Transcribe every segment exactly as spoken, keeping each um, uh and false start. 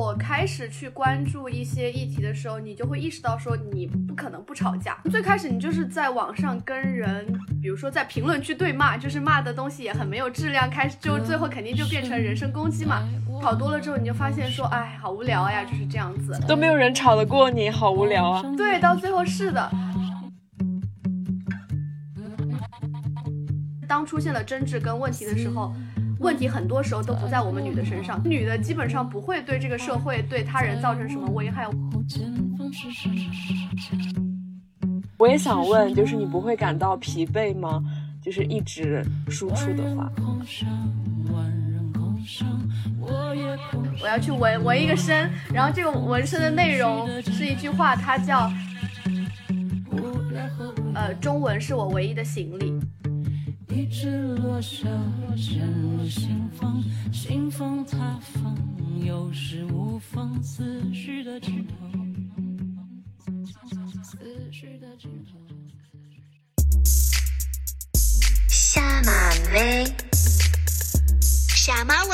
我开始去关注一些议题的时候，你就会意识到说你不可能不吵架。最开始你就是在网上跟人，比如说在评论区对骂，就是骂的东西也很没有质量，开始就最后肯定就变成人身攻击嘛。吵多了之后你就发现说，哎，好无聊呀，就是这样子， 都没有人吵得过你，好无聊啊。 对，到最后是的。当出现了争执跟问题的时候，问题很多时候都不在我们女的身上，女的基本上不会对这个社会对他人造成什么危害。 我也想问，就是你不会感到疲惫吗？就是一直输出的话。 我要去纹纹一个身，然后这个纹身的内容是一句话，它叫呃，中文是我唯一的行李。一直落下，陷入心房，心房塌方，有时无妨，思绪的尽头，思绪的尽头。 下马威，下马威。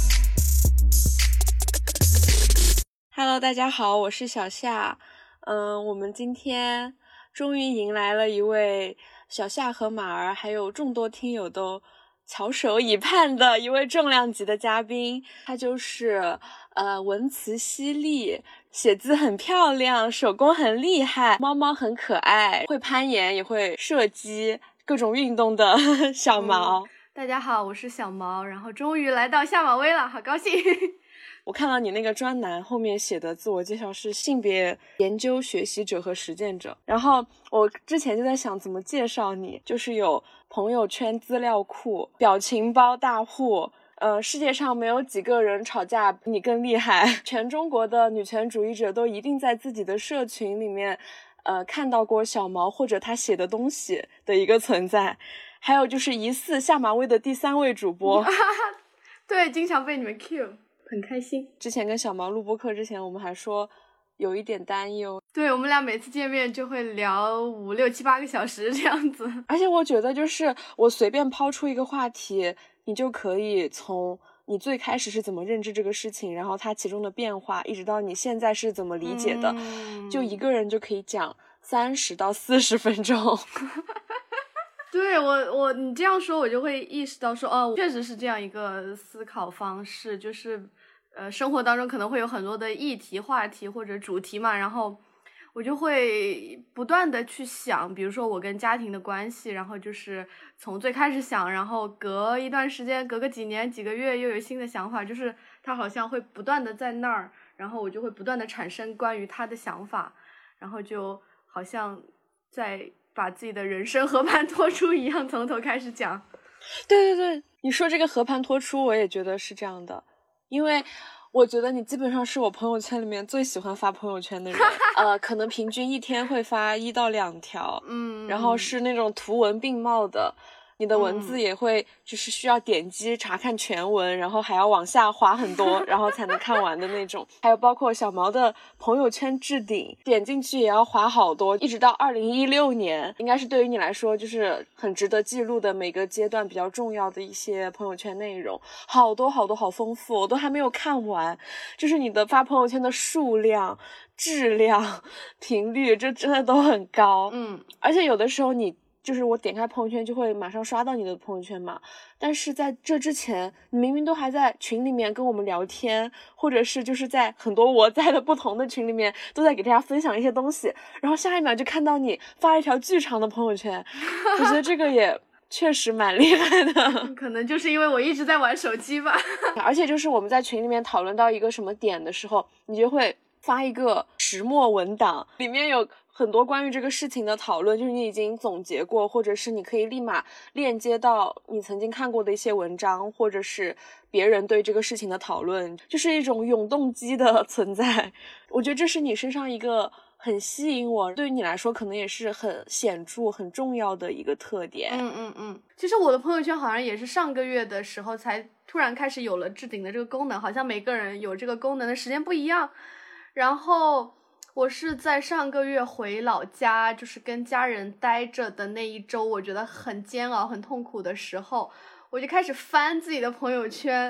Hello， 大家好，我是小夏。嗯，我们今天终于迎来了一位小夏和马儿还有众多听友都翘首以盼的一位重量级的嘉宾，他就是呃文词犀利，写字很漂亮，手工很厉害，猫猫很可爱，会攀岩也会射击，各种运动的小毛、 嗯、大家好，我是小毛，然后终于来到下马威了，好高兴。 我看到你那个专栏后面写的自我介绍是性别研究学习者和实践者，然后我之前就在想怎么介绍你，就是有朋友圈资料库、表情包大户，呃，世界上没有几个人吵架比你更厉害，全中国的女权主义者都一定在自己的社群里面呃，看到过小毛或者他写的东西的一个存在，还有就是疑似下马威的第三位主播对，经常被你们 cue，很开心。 之前跟小毛录播课之前我们还说有一点担忧， 对，我们俩每次见面就会聊五六七八个小时这样子。 而且我觉得就是我随便抛出一个话题，你就可以从你最开始是怎么认知这个事情，然后它其中的变化一直到你现在是怎么理解的、嗯、就一个人就可以讲三十到四十分钟对，我我你这样说我就会意识到说，哦，确实是这样一个思考方式，就是呃，生活当中可能会有很多的议题、话题或者主题嘛，然后我就会不断的去想，比如说我跟家庭的关系，然后就是从最开始想，然后隔一段时间，隔个几年、几个月又有新的想法，就是它好像会不断的在那儿，然后我就会不断的产生关于他的想法，然后就好像在把自己的人生和盘托出一样，从头开始讲。 对对对，你说这个和盘托出我也觉得是这样的，因为我觉得你基本上是我朋友圈里面最喜欢发朋友圈的人呃，可能平均一天会发一到两条，嗯，然后是那种图文并茂的，你的文字也会就是需要点击查看全文，然后还要往下滑很多然后才能看完的那种。还有包括小毛的朋友圈置顶，点进去也要滑好多，一直到二零一六年应该是对于你来说就是很值得记录的每个阶段比较重要的一些朋友圈内容，好多好多，好丰富，我都还没有看完，就是你的发朋友圈的数量、质量、频率这真的都很高。嗯，而且有的时候你就是我点开朋友圈就会马上刷到你的朋友圈嘛，但是在这之前你明明都还在群里面跟我们聊天，或者是就是在很多我在的不同的群里面都在给大家分享一些东西，然后下一秒就看到你发一条巨长的朋友圈我觉得这个也确实蛮厉害的可能就是因为我一直在玩手机吧而且就是我们在群里面讨论到一个什么点的时候，你就会发一个石墨文档，里面有很多关于这个事情的讨论，就是你已经总结过，或者是你可以立马链接到你曾经看过的一些文章，或者是别人对这个事情的讨论，就是一种永动机的存在。我觉得这是你身上一个很吸引我，对于你来说可能也是很显著很重要的一个特点。 嗯嗯嗯，其实我的朋友圈好像也是上个月的时候才突然开始有了置顶的这个功能，好像每个人有这个功能的时间不一样。然后我是在上个月回老家，就是跟家人待着的那一周，我觉得很煎熬很痛苦的时候，我就开始翻自己的朋友圈，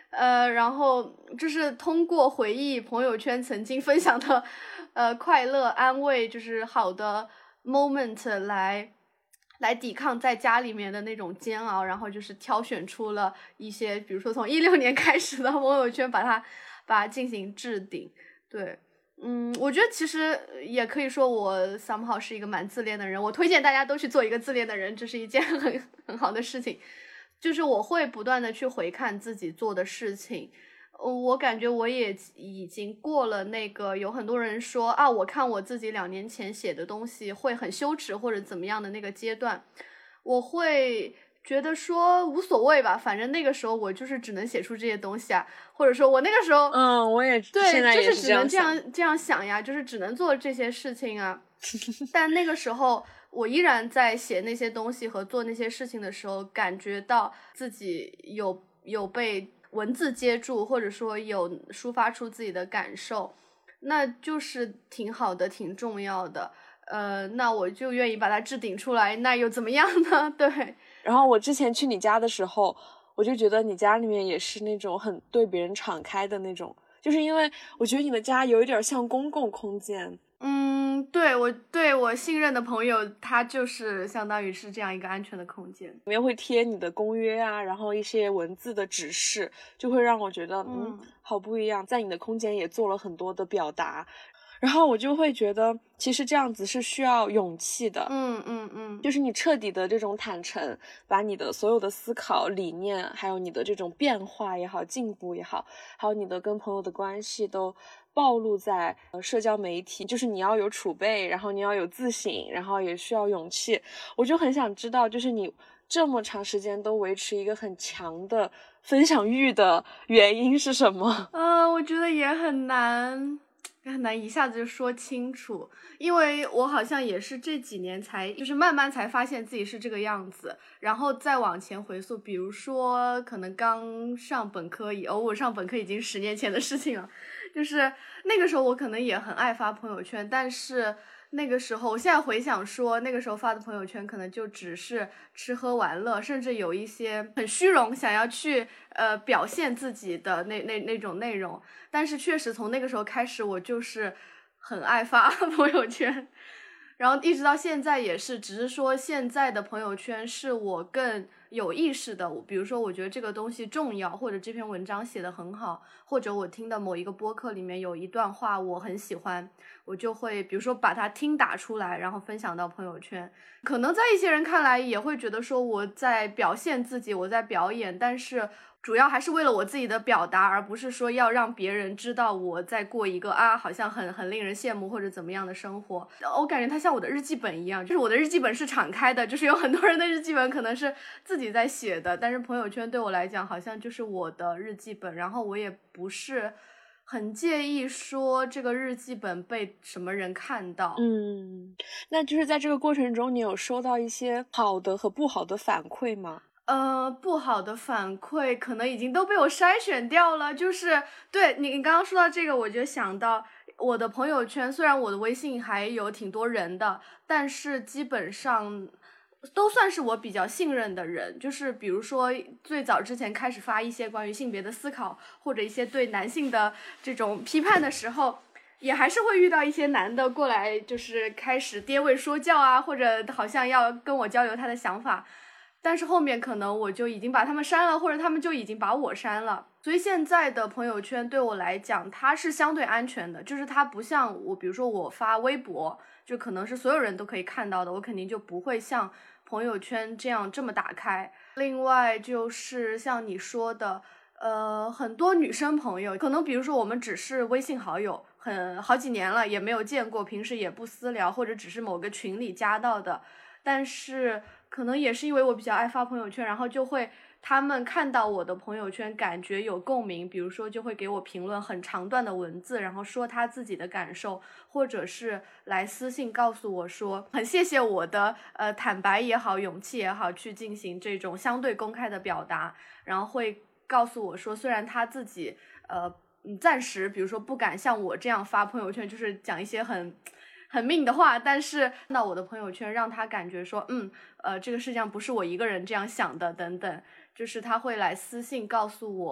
呃，然后就是通过回忆朋友圈曾经分享的呃快乐、安慰，就是好的 moment 来来抵抗在家里面的那种煎熬，然后就是挑选出了一些，比如说从一六年开始的朋友圈，把它把它进行置顶。对，嗯，我觉得其实也可以说我 somehow 是一个蛮自恋的人，我推荐大家都去做一个自恋的人，这是一件很很好的事情。就是我会不断的去回看自己做的事情，我感觉我也已经过了那个有很多人说啊，我看我自己两年前写的东西会很羞耻或者怎么样的那个阶段，我会觉得说无所谓吧，反正那个时候我就是只能写出这些东西啊，或者说我那个时候嗯，我也对， 现在也就是只能这样样这样想呀，就是只能做这些事情啊。但那个时候我依然在写那些东西和做那些事情的时候，感觉到自己有有被文字接住，或者说有抒发出自己的感受，那就是挺好的，挺重要的。呃，那我就愿意把它置顶出来，那又怎么样呢？对。 然后我之前去你家的时候，我就觉得你家里面也是那种很对别人敞开的那种，就是因为我觉得你的家有一点像公共空间。 嗯，对，我对我信任的朋友，他就是相当于是这样一个安全的空间， 里面会贴你的公约啊，然后一些文字的指示，就会让我觉得嗯，嗯好不一样。在你的空间也做了很多的表达，然后我就会觉得其实这样子是需要勇气的。 嗯嗯嗯， 就是你彻底的这种坦诚，把你的所有的思考理念，还有你的这种变化也好，进步也好，还有你的跟朋友的关系都暴露在社交媒体，就是你要有储备，然后你要有自省，然后也需要勇气。我就很想知道，就是你这么长时间都维持一个很强的分享欲的原因是什么？ 呃，我觉得也很难也很难一下子就说清楚，因为我好像也是这几年才就是慢慢才发现自己是这个样子，然后再往前回溯，比如说可能刚上本科以哦，我上本科已经十年前的事情了，就是那个时候我可能也很爱发朋友圈，但是那个时候我现在回想说那个时候发的朋友圈可能就只是吃喝玩乐，甚至有一些很虚荣想要去呃表现自己的那那那种内容，但是确实从那个时候开始我就是很爱发朋友圈，然后一直到现在也是，只是说现在的朋友圈是我更有意识的，比如说我觉得这个东西重要，或者这篇文章写得很好，或者我听的某一个播客里面有一段话我很喜欢，我就会比如说把它听打出来，然后分享到朋友圈。可能在一些人看来也会觉得说我在表现自己，我在表演，但是主要还是为了我自己的表达，而不是说要让别人知道我在过一个啊好像很很令人羡慕或者怎么样的生活。我感觉它像我的日记本一样，就是我的日记本是敞开的，就是有很多人的日记本可能是自己在写的，但是朋友圈对我来讲好像就是我的日记本，然后我也不是很介意说这个日记本被什么人看到。 嗯，那就是在这个过程中你有收到一些好的和不好的反馈吗？ 呃，不好的反馈可能已经都被我筛选掉了，就是对你你刚刚说到这个，我就想到我的朋友圈，虽然我的微信还有挺多人的，但是基本上都算是我比较信任的人，就是比如说最早之前开始发一些关于性别的思考，或者一些对男性的这种批判的时候，也还是会遇到一些男的过来，就是开始跌位说教啊，或者好像要跟我交流他的想法，但是后面可能我就已经把他们删了，或者他们就已经把我删了。所以现在的朋友圈对我来讲它是相对安全的，就是它不像我比如说我发微博就可能是所有人都可以看到的，我肯定就不会像朋友圈这样这么打开。另外就是像你说的呃，很多女生朋友可能比如说我们只是微信好友很好几年了也没有见过，平时也不私聊，或者只是某个群里加到的，但是可能也是因为我比较爱发朋友圈，然后就会他们看到我的朋友圈感觉有共鸣，比如说就会给我评论很长段的文字，然后说他自己的感受，或者是来私信告诉我说很谢谢我的呃坦白也好，勇气也好，去进行这种相对公开的表达，然后会告诉我说虽然他自己呃暂时比如说不敢像我这样发朋友圈，就是讲一些很很命的话，但是那我的朋友圈让他感觉说嗯呃这个世界上不是我一个人这样想的等等，就是他会来私信告诉我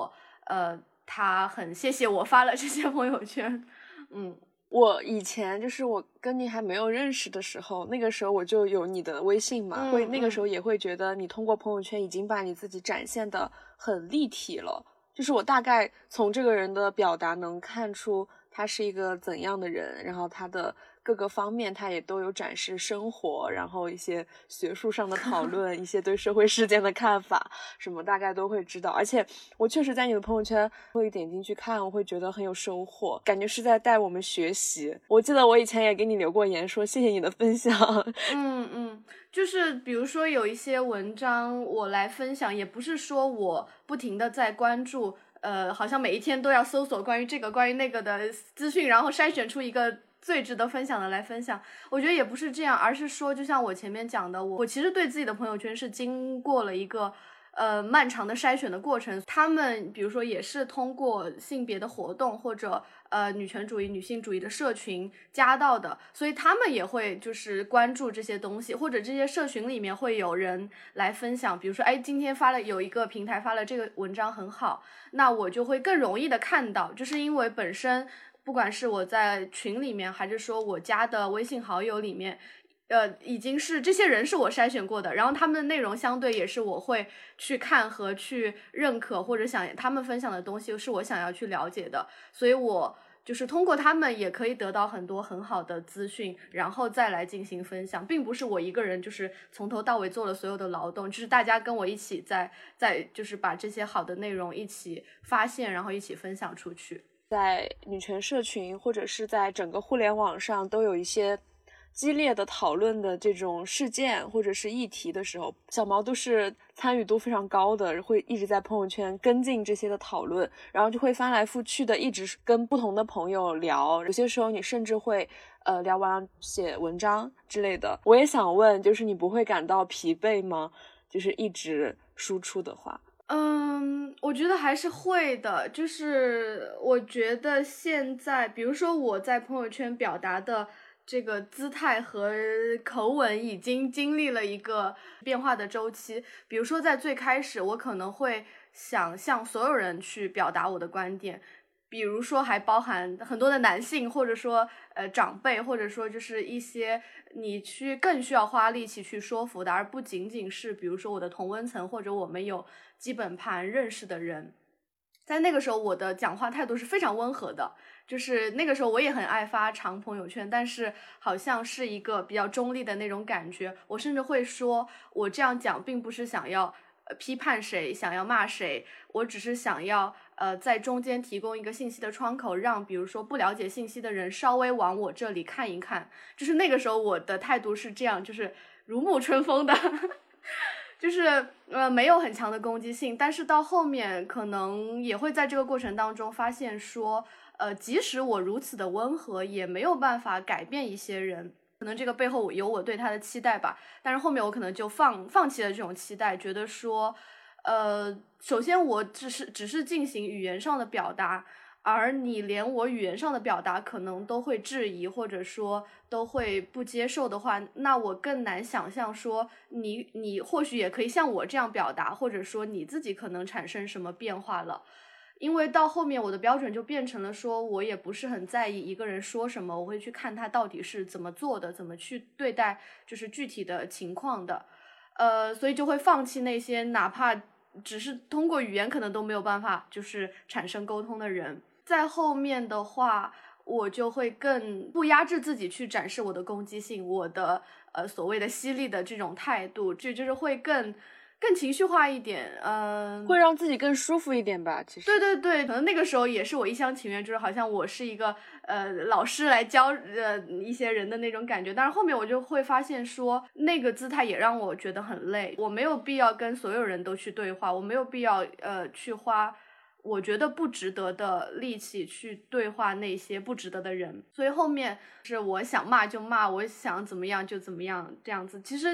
呃，他很谢谢我发了这些朋友圈。嗯， 我以前就是我跟你还没有认识的时候，那个时候我就有你的微信嘛， 嗯会那个时候嗯也会觉得你通过朋友圈已经把你自己展现的很立体了，就是我大概从这个人的表达能看出他是一个怎样的人，然后他的各个方面他也都有展示生活，然后一些学术上的讨论一些对社会事件的看法什么大概都会知道。而且我确实在你的朋友圈会点进去看，我会觉得很有收获，感觉是在带我们学习。我记得我以前也给你留过言说谢谢你的分享。 嗯嗯，就是比如说有一些文章我来分享，也不是说我不停的在关注，呃，好像每一天都要搜索关于这个关于那个的资讯，然后筛选出一个最值得分享的来分享。我觉得也不是这样，而是说就像我前面讲的，我我其实对自己的朋友圈是经过了一个呃漫长的筛选的过程。他们比如说也是通过性别的活动或者呃女权主义女性主义的社群加到的，所以他们也会就是关注这些东西，或者这些社群里面会有人来分享，比如说哎今天发了有一个平台发了这个文章很好，那我就会更容易的看到，就是因为本身不管是我在群里面还是说我加的微信好友里面呃，已经是这些人是我筛选过的，然后他们的内容相对也是我会去看和去认可，或者想他们分享的东西是我想要去了解的，所以我就是通过他们也可以得到很多很好的资讯，然后再来进行分享，并不是我一个人就是从头到尾做了所有的劳动，就是大家跟我一起在在就是把这些好的内容一起发现，然后一起分享出去。 在女权社群或者是在整个互联网上都有一些激烈的讨论的这种事件或者是议题的时候，小毛都是参与度非常高的，会一直在朋友圈跟进这些的讨论，然后就会翻来覆去的一直跟不同的朋友聊，有些时候你甚至会呃聊完写文章之类的。我也想问，就是你不会感到疲惫吗？就是一直输出的话。 嗯，我觉得还是会的，就是我觉得现在比如说我在朋友圈表达的这个姿态和口吻已经经历了一个变化的周期，比如说在最开始我可能会想向所有人去表达我的观点，比如说还包含很多的男性，或者说呃长辈，或者说就是一些你去更需要花力气去说服的，而不仅仅是比如说我的同温层或者我们有基本盘认识的人。在那个时候我的讲话态度是非常温和的，就是那个时候我也很爱发长朋友圈，但是好像是一个比较中立的那种感觉。我甚至会说我这样讲并不是想要呃批判谁，想要骂谁，我只是想要呃在中间提供一个信息的窗口，让比如说不了解信息的人稍微往我这里看一看。就是那个时候我的态度是这样，就是如沐春风的就是呃没有很强的攻击性，但是到后面可能也会在这个过程当中发现说呃即使我如此的温和也没有办法改变一些人，可能这个背后有我对他的期待吧，但是后面我可能就放放弃了这种期待，觉得说呃首先我只是只是进行语言上的表达，而你连我语言上的表达可能都会质疑，或者说都会不接受的话，那我更难想象说你你或许也可以像我这样表达，或者说你自己可能产生什么变化了。因为到后面我的标准就变成了说我也不是很在意一个人说什么，我会去看他到底是怎么做的，怎么去对待就是具体的情况的，呃，所以就会放弃那些哪怕只是通过语言可能都没有办法就是产生沟通的人。在后面的话我就会更不压制自己去展示我的攻击性，我的呃所谓的犀利的这种态度，就就是会更更情绪化一点，嗯、呃， 会让自己更舒服一点吧。其实对对对，可能那个时候也是我一厢情愿，就是好像我是一个呃老师来教呃一些人的那种感觉。但是后面我就会发现说，那个姿态也让我觉得很累，我没有必要跟所有人都去对话，我没有必要呃去花我觉得不值得的力气去对话那些不值得的人，所以后面是我想骂就骂，我想怎么样就怎么样这样子。其实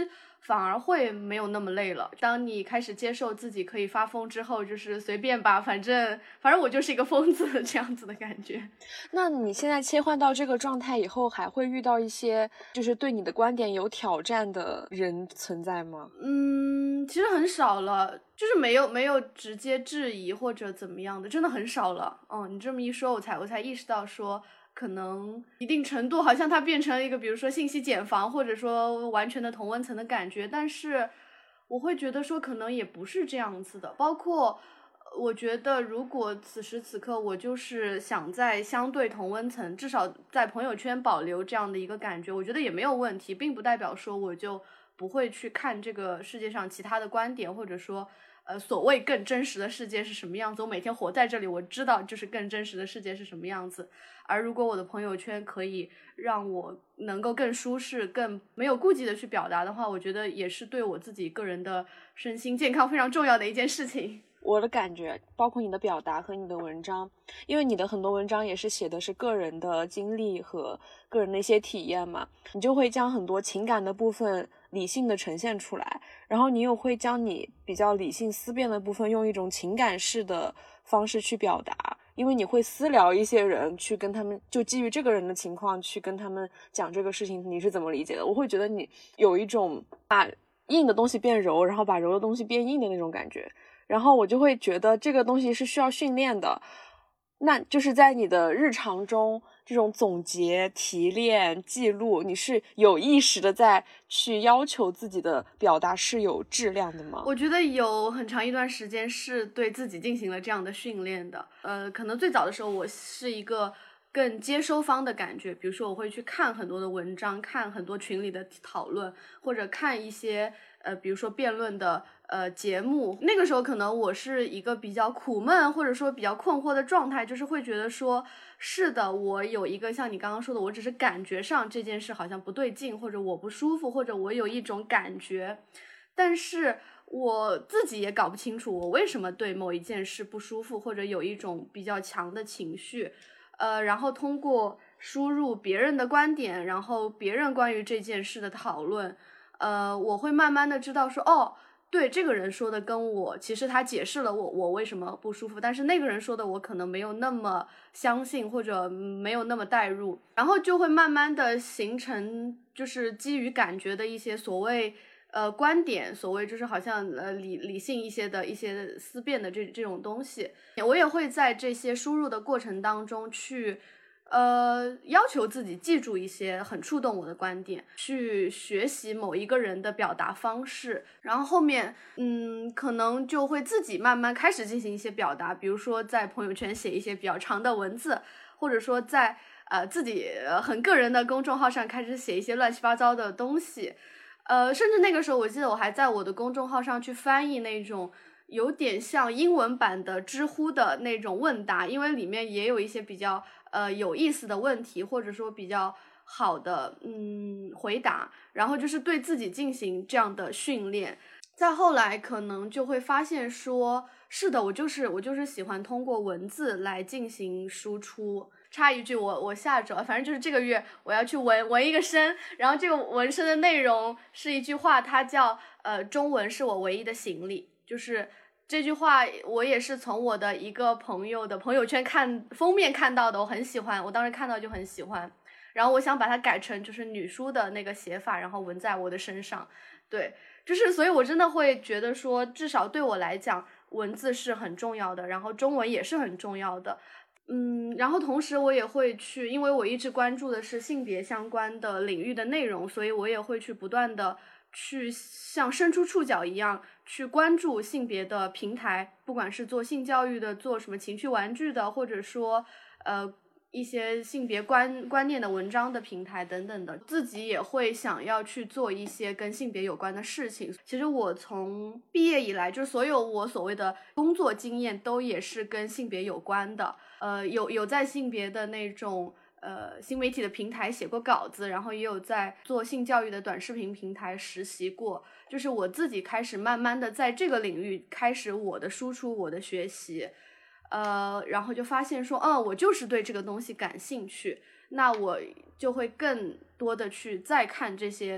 反而会没有那么累了。当你开始接受自己可以发疯之后，就是随便吧，反正反正我就是一个疯子这样子的感觉。 那你现在切换到这个状态以后，还会遇到一些就是对你的观点有挑战的人存在吗？ 嗯，其实很少了，就是没有没有直接质疑或者怎么样的，真的很少了。哦，你这么一说，我才我才意识到说，可能一定程度好像它变成了一个比如说信息茧房或者说完全的同温层的感觉，但是我会觉得说可能也不是这样子的。包括我觉得如果此时此刻我就是想在相对同温层，至少在朋友圈保留这样的一个感觉，我觉得也没有问题，并不代表说我就不会去看这个世界上其他的观点，或者说呃，所谓更真实的世界是什么样子，我每天活在这里，我知道就是更真实的世界是什么样子。而如果我的朋友圈可以让我能够更舒适更没有顾忌的去表达的话，我觉得也是对我自己个人的身心健康非常重要的一件事情。 我的感觉包括你的表达和你的文章，因为你的很多文章也是写的是个人的经历和个人的一些体验嘛，你就会将很多情感的部分理性的呈现出来，然后你又会将你比较理性思辨的部分用一种情感式的方式去表达，因为你会私聊一些人，去跟他们就基于这个人的情况去跟他们讲这个事情你是怎么理解的。我会觉得你有一种把硬的东西变柔，然后把柔的东西变硬的那种感觉，然后我就会觉得这个东西是需要训练的。那就是在你的日常中这种总结、提炼、记录，你是有意识的在去要求自己的表达是有质量的吗？ 我觉得有很长一段时间是对自己进行了这样的训练的。呃，可能最早的时候我是一个更接收方的感觉，比如说我会去看很多的文章，看很多群里的讨论，或者看一些呃，比如说辩论的呃节目。那个时候可能我是一个比较苦闷或者说比较困惑的状态，就是会觉得说是的，我有一个像你刚刚说的，我只是感觉上这件事好像不对劲，或者我不舒服，或者我有一种感觉，但是我自己也搞不清楚我为什么对某一件事不舒服，或者有一种比较强的情绪。呃，然后通过输入别人的观点，然后别人关于这件事的讨论，呃，我会慢慢的知道说，哦，对，这个人说的跟我其实他解释了我我为什么不舒服，但是那个人说的我可能没有那么相信，或者没有那么带入，然后就会慢慢的形成就是基于感觉的一些所谓呃观点，所谓就是好像呃理理性一些的一些思辨的这这种东西。我也会在这些输入的过程当中去呃，要求自己记住一些很触动我的观点，去学习某一个人的表达方式，然后后面嗯，可能就会自己慢慢开始进行一些表达，比如说在朋友圈写一些比较长的文字，或者说在呃自己呃很个人的公众号上开始写一些乱七八糟的东西。呃，甚至那个时候我记得我还在我的公众号上去翻译那种有点像英文版的知乎的那种问答，因为里面也有一些比较呃有意思的问题，或者说比较好的嗯回答，然后就是对自己进行这样的训练。再后来可能就会发现说，是的，我就是我就是喜欢通过文字来进行输出。插一句，我我下周反正就是这个月我要去纹纹一个身，然后这个纹身的内容是一句话，它叫呃中文是我唯一的行李。就是这句话我也是从我的一个朋友的朋友圈看封面看到的，我很喜欢，我当时看到就很喜欢，然后我想把它改成就是女书的那个写法，然后纹在我的身上。对，就是所以我真的会觉得说，至少对我来讲文字是很重要的，然后中文也是很重要的。嗯，然后同时我也会去，因为我一直关注的是性别相关的领域的内容，所以我也会去不断的去像伸出触角一样去关注性别的平台，不管是做性教育的，做什么情趣玩具的，或者说呃一些性别观观念的文章的平台等等的，自己也会想要去做一些跟性别有关的事情。其实我从毕业以来，就是所有我所谓的工作经验都也是跟性别有关的，呃，有有在性别的那种呃新媒体的平台写过稿子，然后也有在做性教育的短视频平台实习过，就是我自己开始慢慢的在这个领域开始我的输出，我的学习。呃，然后就发现说，嗯，我就是对这个东西感兴趣，那我就会更多的去再看这些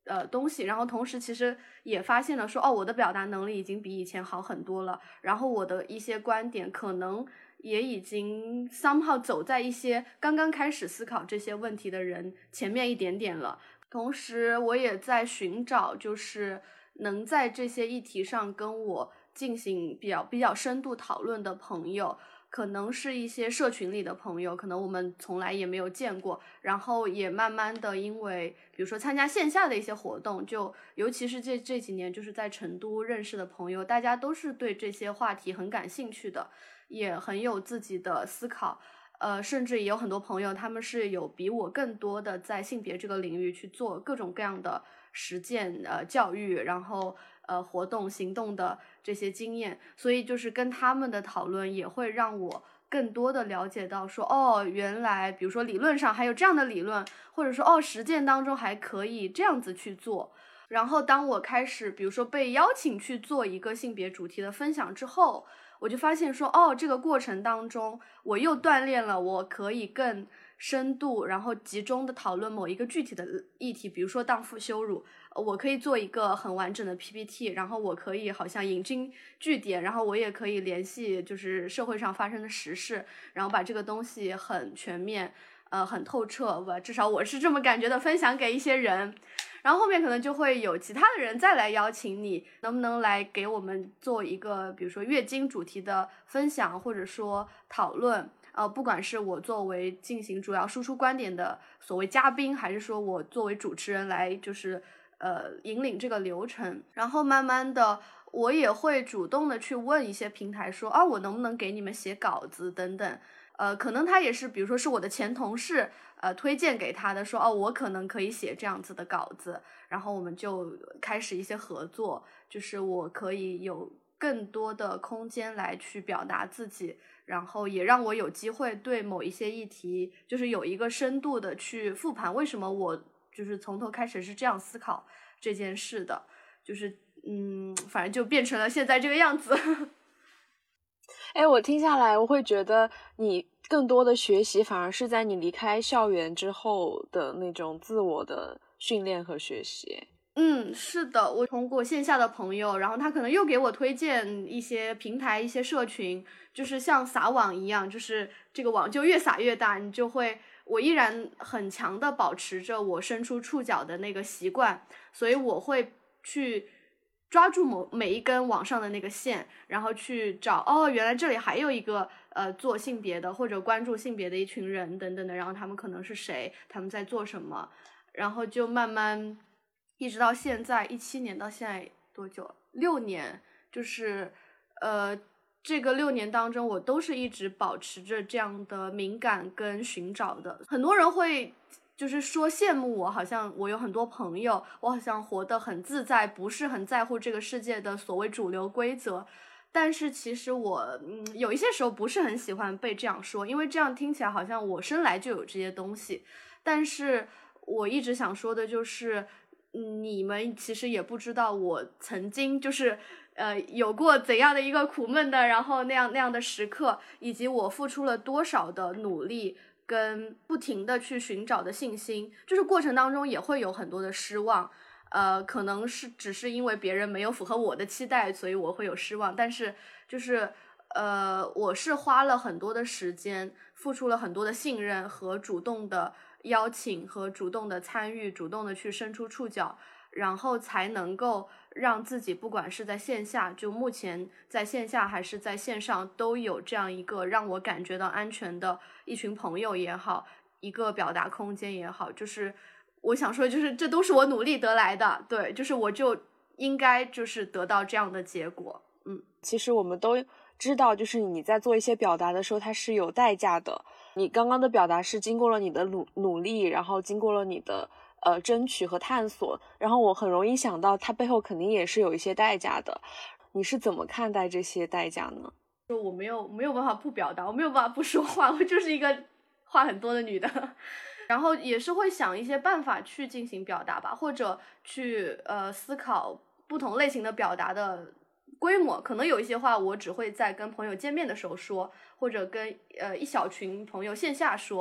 呃东西，然后同时其实也发现了说，哦，我的表达能力已经比以前好很多了，然后我的一些观点可能也已经 somehow 走在一些刚刚开始思考这些问题的人前面一点点了。同时我也在寻找就是能在这些议题上跟我进行比较比较深度讨论的朋友，可能是一些社群里的朋友，可能我们从来也没有见过，然后也慢慢的因为比如说参加线下的一些活动，就尤其是这这几年就是在成都认识的朋友，大家都是对这些话题很感兴趣的，也很有自己的思考，呃，甚至也有很多朋友他们是有比我更多的在性别这个领域去做各种各样的实践呃教育，然后呃活动行动的这些经验，所以就是跟他们的讨论也会让我更多的了解到说，哦，原来比如说理论上还有这样的理论，或者说哦实践当中还可以这样子去做。然后当我开始比如说被邀请去做一个性别主题的分享之后，我就发现说，哦，这个过程当中我又锻炼了我可以更深度然后集中的讨论某一个具体的议题，比如说荡妇羞辱，我可以做一个很完整的 P P T， 然后我可以好像引经据典，然后我也可以联系就是社会上发生的时事，然后把这个东西很全面呃，很透彻吧，至少我是这么感觉的，分享给一些人，然后后面可能就会有其他的人再来邀请你，能不能来给我们做一个比如说月经主题的分享或者说讨论，呃，不管是我作为进行主要输出观点的所谓嘉宾，还是说我作为主持人来就是呃引领这个流程，然后慢慢的我也会主动的去问一些平台说，啊，我能不能给你们写稿子等等。呃，可能他也是比如说是我的前同事呃推荐给他的，说哦我可能可以写这样子的稿子，然后我们就开始一些合作，就是我可以有更多的空间来去表达自己，然后也让我有机会对某一些议题就是有一个深度的去复盘，为什么我就是从头开始是这样思考这件事的，就是嗯反正就变成了现在这个样子。 哎，我听下来我会觉得你更多的学习反而是在你离开校园之后的那种自我的训练和学习。 嗯，是的，我通过线下的朋友，然后他可能又给我推荐一些平台一些社群，就是像撒网一样，就是这个网就越撒越大，你就会我依然很强的保持着我伸出触角的那个习惯，所以我会去抓住某每一根网上的那个线，然后去找哦原来这里还有一个呃做性别的或者关注性别的一群人等等的，然后他们可能是谁，他们在做什么，然后就慢慢一直到现在一七年到现在多久六年，就是呃这个六年当中我都是一直保持着这样的敏感跟寻找的。很多人会就是说羡慕我，好像我有很多朋友，我好像活得很自在，不是很在乎这个世界的所谓主流规则，但是其实我嗯有一些时候不是很喜欢被这样说，因为这样听起来好像我生来就有这些东西，但是我一直想说的就是你们其实也不知道我曾经就是呃有过怎样的一个苦闷的然后那样那样的时刻，以及我付出了多少的努力跟不停的去寻找的信心，就是过程当中也会有很多的失望，呃，可能是只是因为别人没有符合我的期待，所以我会有失望，但是就是呃，我是花了很多的时间，付出了很多的信任和主动的邀请和主动的参与，主动的去伸出触角，然后才能够让自己不管是在线下，就目前在线下还是在线上都有这样一个让我感觉到安全的一群朋友也好，一个表达空间也好，就是我想说就是这都是我努力得来的，对，就是我就应该就是得到这样的结果。嗯， 其实我们都知道就是你在做一些表达的时候它是有代价的，你刚刚的表达是经过了你的努努力，然后经过了你的呃争取和探索，然后我很容易想到它背后肯定也是有一些代价的，你是怎么看待这些代价呢？ 就我没有没有办法不表达，我没有办法不说话，我就是一个话很多的女的，然后也是会想一些办法去进行表达吧，或者去呃思考不同类型的表达的规模，可能有一些话我只会在跟朋友见面的时候说，或者跟呃一小群朋友线下说，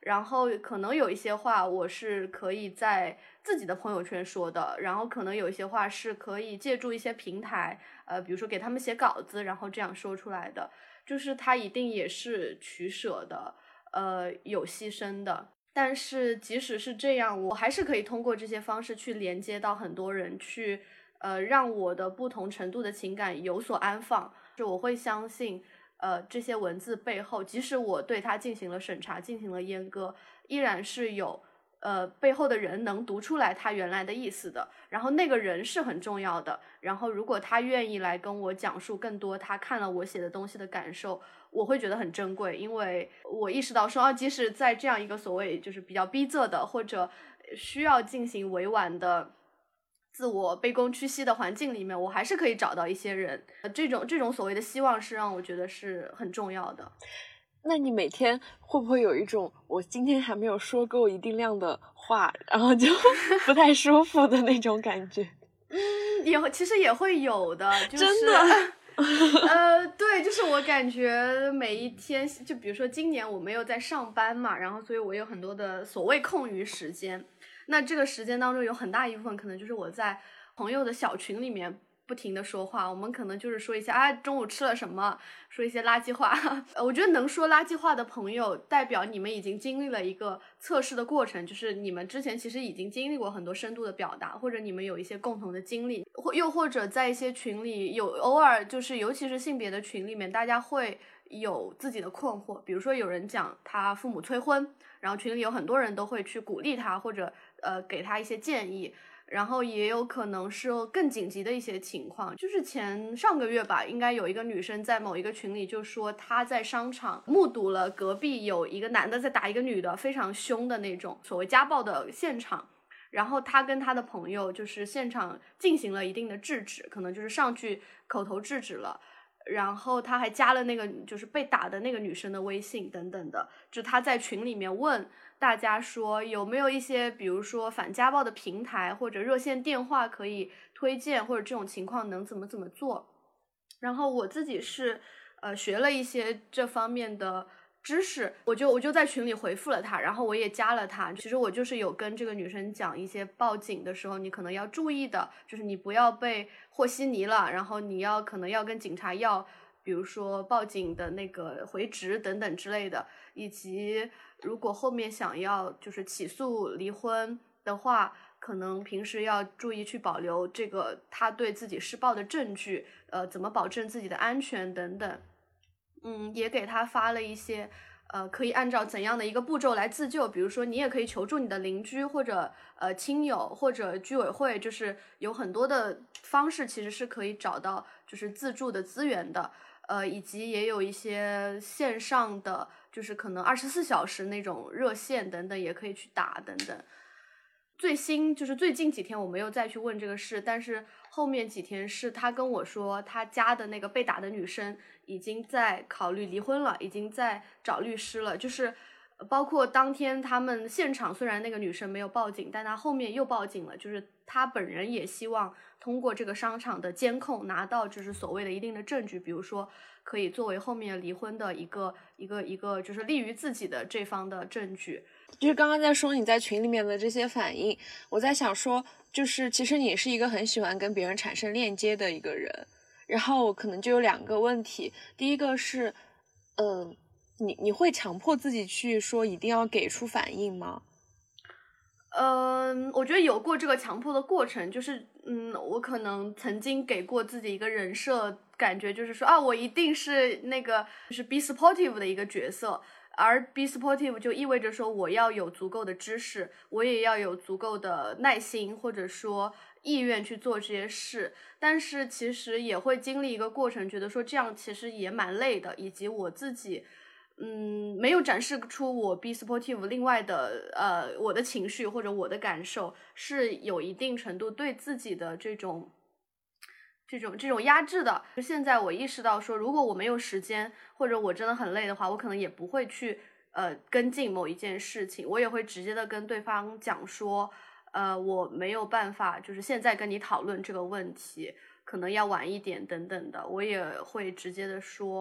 然后可能有一些话我是可以在自己的朋友圈说的，然后可能有一些话是可以借助一些平台，呃，比如说给他们写稿子，然后这样说出来的，就是它一定也是取舍的，呃，有牺牲的。但是即使是这样，我还是可以通过这些方式去连接到很多人，去呃让我的不同程度的情感有所安放。就我会相信呃这些文字背后，即使我对它进行了审查，进行了阉割，依然是有呃背后的人能读出来他原来的意思的，然后那个人是很重要的，然后如果他愿意来跟我讲述更多他看了我写的东西的感受，我会觉得很珍贵。因为我意识到说，即使在这样一个所谓就是比较逼仄的或者需要进行委婉的自我卑躬屈膝的环境里面，我还是可以找到一些人，这种这种所谓的希望是让我觉得是很重要的。 那你每天会不会有一种我今天还没有说够一定量的话，然后就不太舒服的那种感觉？ 嗯，也会，其实也会有的，就是、 真的。 呃，对，就是我感觉每一天，就比如说今年我没有在上班嘛，然后所以我有很多的所谓空余时间。那这个时间当中有很大一部分可能就是我在朋友的小群里面不停的说话，我们可能就是说一下啊中午吃了什么，说一些垃圾话。我觉得能说垃圾话的朋友，代表你们已经经历了一个测试的过程，就是你们之前其实已经经历过很多深度的表达，或者你们有一些共同的经历，或又或者在一些群里有偶尔就是尤其是性别的群里面，大家会有自己的困惑，比如说有人讲他父母催婚，然后群里有很多人都会去鼓励他，或者呃给他一些建议。然后也有可能是更紧急的一些情况，就是前上个月吧，应该有一个女生在某一个群里就说她在商场目睹了隔壁有一个男的在打一个女的，非常凶的那种所谓家暴的现场，然后她跟她的朋友就是现场进行了一定的制止，可能就是上去口头制止了，然后他还加了那个就是被打的那个女生的微信等等的，就他在群里面问大家说有没有一些比如说反家暴的平台或者热线电话可以推荐，或者这种情况能怎么怎么做。然后我自己是呃学了一些这方面的知识，我就我就在群里回复了他，然后我也加了他。其实我就是有跟这个女生讲一些报警的时候你可能要注意的，就是你不要被和稀泥了，然后你要可能要跟警察要比如说报警的那个回执等等之类的，以及如果后面想要就是起诉离婚的话，可能平时要注意去保留这个他对自己施暴的证据，呃，怎么保证自己的安全等等。嗯，也给他发了一些呃，可以按照怎样的一个步骤来自救，比如说你也可以求助你的邻居或者呃亲友或者居委会，就是有很多的方式其实是可以找到就是自助的资源的，呃，以及也有一些线上的就是可能二十四小时那种热线等等也可以去打等等。最新就是最近几天我没有再去问这个事，但是后面几天是他跟我说他家的那个被打的女生已经在考虑离婚了，已经在找律师了，就是包括当天他们现场虽然那个女生没有报警，但他后面又报警了，就是他本人也希望通过这个商场的监控拿到就是所谓的一定的证据，比如说可以作为后面离婚的一个一个一个就是利于自己的这方的证据。 就是刚刚在说你在群里面的这些反应，我在想说就是其实你是一个很喜欢跟别人产生链接的一个人，然后可能就有两个问题。第一个是嗯、呃，你你会强迫自己去说一定要给出反应吗？ 嗯，我觉得有过这个强迫的过程，就是嗯，我可能曾经给过自己一个人设，感觉就是说啊，我一定是那个就是 be supportive 的一个角色，而 be supportive 就意味着说我要有足够的知识，我也要有足够的耐心或者说意愿去做这些事，但是其实也会经历一个过程，觉得说这样其实也蛮累的，以及我自己嗯，没有展示出我 be supportive 另外的呃我的情绪或者我的感受，是有一定程度对自己的这种这种这种压制的。现在我意识到说，如果我没有时间或者我真的很累的话，我可能也不会去呃跟进某一件事情，我也会直接的跟对方讲说呃我没有办法就是现在跟你讨论这个问题，可能要晚一点等等的，我也会直接的说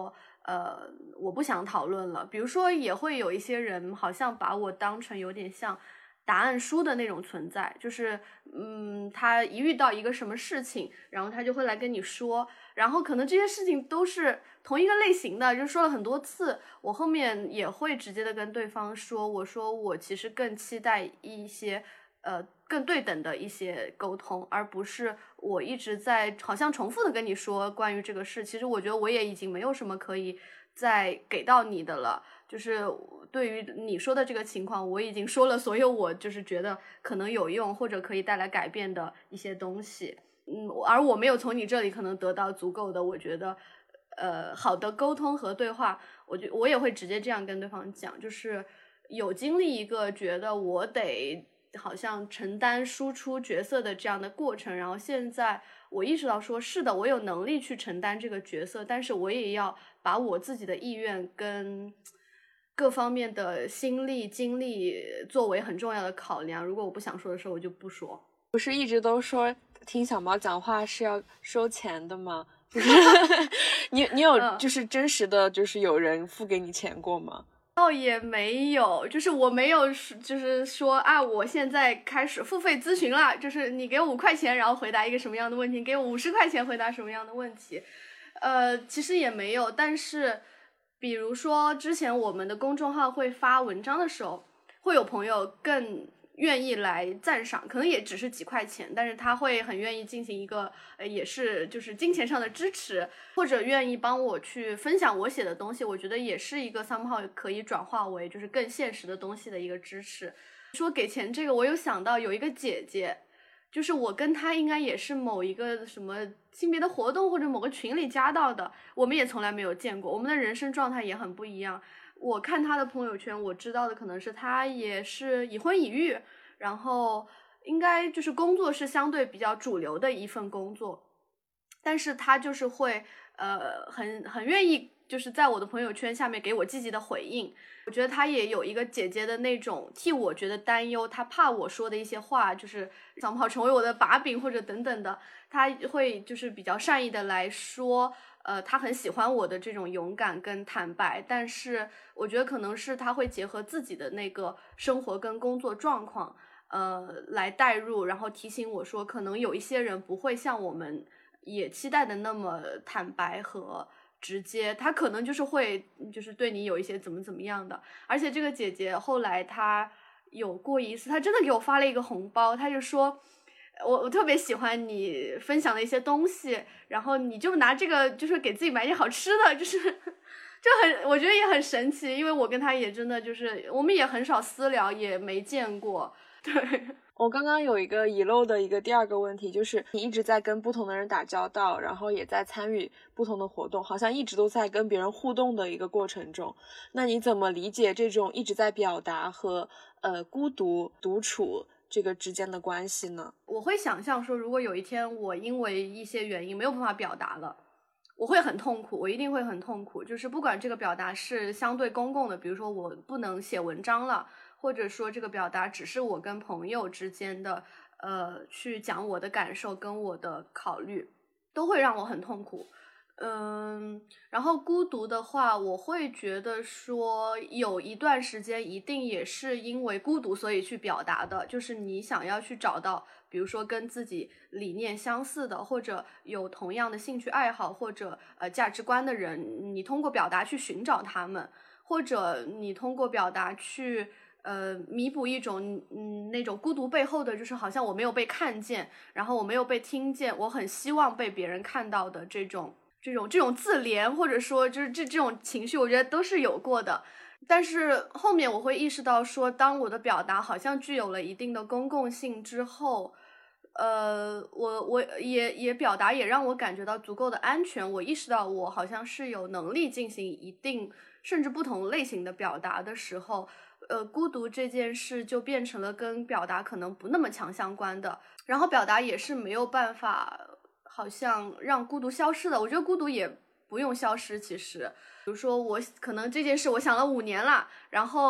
呃，我不想讨论了。比如说，也会有一些人好像把我当成有点像答案书的那种存在，就是嗯，他一遇到一个什么事情，然后他就会来跟你说，然后可能这些事情都是同一个类型的，就说了很多次，我后面也会直接的跟对方说，我说我其实更期待一些呃更对等的一些沟通，而不是我一直在好像重复的跟你说关于这个事，其实我觉得我也已经没有什么可以再给到你的了，就是对于你说的这个情况，我已经说了所有我就是觉得可能有用或者可以带来改变的一些东西，嗯，而我没有从你这里可能得到足够的，我觉得呃好的沟通和对话，我觉我也会直接这样跟对方讲，就是有经历一个觉得我得好像承担输出角色的这样的过程，然后现在我意识到说是的，我有能力去承担这个角色，但是我也要把我自己的意愿跟各方面的心力精力作为很重要的考量，如果我不想说的时候我就不说。 不是一直都说听小猫讲话是要收钱的吗？就是你你有就是真实的就是有人付给你钱过吗？ 倒也没有，就是我没有就是说啊我现在开始付费咨询了，就是你给我五块钱然后回答一个什么样的问题，给我五十块钱回答什么样的问题，呃其实也没有，但是比如说之前我们的公众号会发文章的时候，会有朋友更愿意来赞赏，可能也只是几块钱，但是他会很愿意进行一个呃，也是就是金钱上的支持，或者愿意帮我去分享我写的东西，我觉得也是一个 somehow 可以转化为就是更现实的东西的一个支持。说给钱这个，我有想到有一个姐姐，就是我跟她应该也是某一个什么性别的活动或者某个群里加到的，我们也从来没有见过，我们的人生状态也很不一样。我看他的朋友圈，我知道的可能是他也是已婚已育，然后应该就是工作是相对比较主流的一份工作，但是他就是会呃很很愿意就是在我的朋友圈下面给我积极的回应。我觉得他也有一个姐姐的那种替我觉得担忧，他怕我说的一些话就是想不好成为我的把柄或者等等的，他会就是比较善意的来说呃，他很喜欢我的这种勇敢跟坦白，但是我觉得可能是他会结合自己的那个生活跟工作状况呃，来带入，然后提醒我说可能有一些人不会像我们也期待的那么坦白和直接，他可能就是会就是对你有一些怎么怎么样的。而且这个姐姐后来她有过一次，她真的给我发了一个红包，她就说我我特别喜欢你分享的一些东西，然后你就拿这个就是给自己买点好吃的，就是就很我觉得也很神奇，因为我跟她也真的就是我们也很少私聊，也没见过。对， 我刚刚有一个遗漏的一个第二个问题，就是你一直在跟不同的人打交道，然后也在参与不同的活动，好像一直都在跟别人互动的一个过程中，那你怎么理解这种一直在表达和呃孤独独处这个之间的关系呢？ 我会想象说，如果有一天我因为一些原因没有办法表达了，我会很痛苦，我一定会很痛苦，就是不管这个表达是相对公共的，比如说我不能写文章了，或者说这个表达只是我跟朋友之间的呃，去讲我的感受跟我的考虑，都会让我很痛苦。嗯，然后孤独的话，我会觉得说有一段时间一定也是因为孤独所以去表达的，就是你想要去找到比如说跟自己理念相似的，或者有同样的兴趣爱好或者呃价值观的人，你通过表达去寻找他们，或者你通过表达去呃弥补一种嗯那种孤独背后的就是好像我没有被看见，然后我没有被听见，我很希望被别人看到的这种这种这种自怜，或者说就是这这种情绪，我觉得都是有过的。但是后面我会意识到说，当我的表达好像具有了一定的公共性之后，呃，我我也也表达也让我感觉到足够的安全，我意识到我好像是有能力进行一定甚至不同类型的表达的时候，呃，孤独这件事就变成了跟表达可能不那么强相关的，然后表达也是没有办法好像让孤独消失的。我觉得孤独也不用消失，其实比如说我可能这件事我想了五年了，然后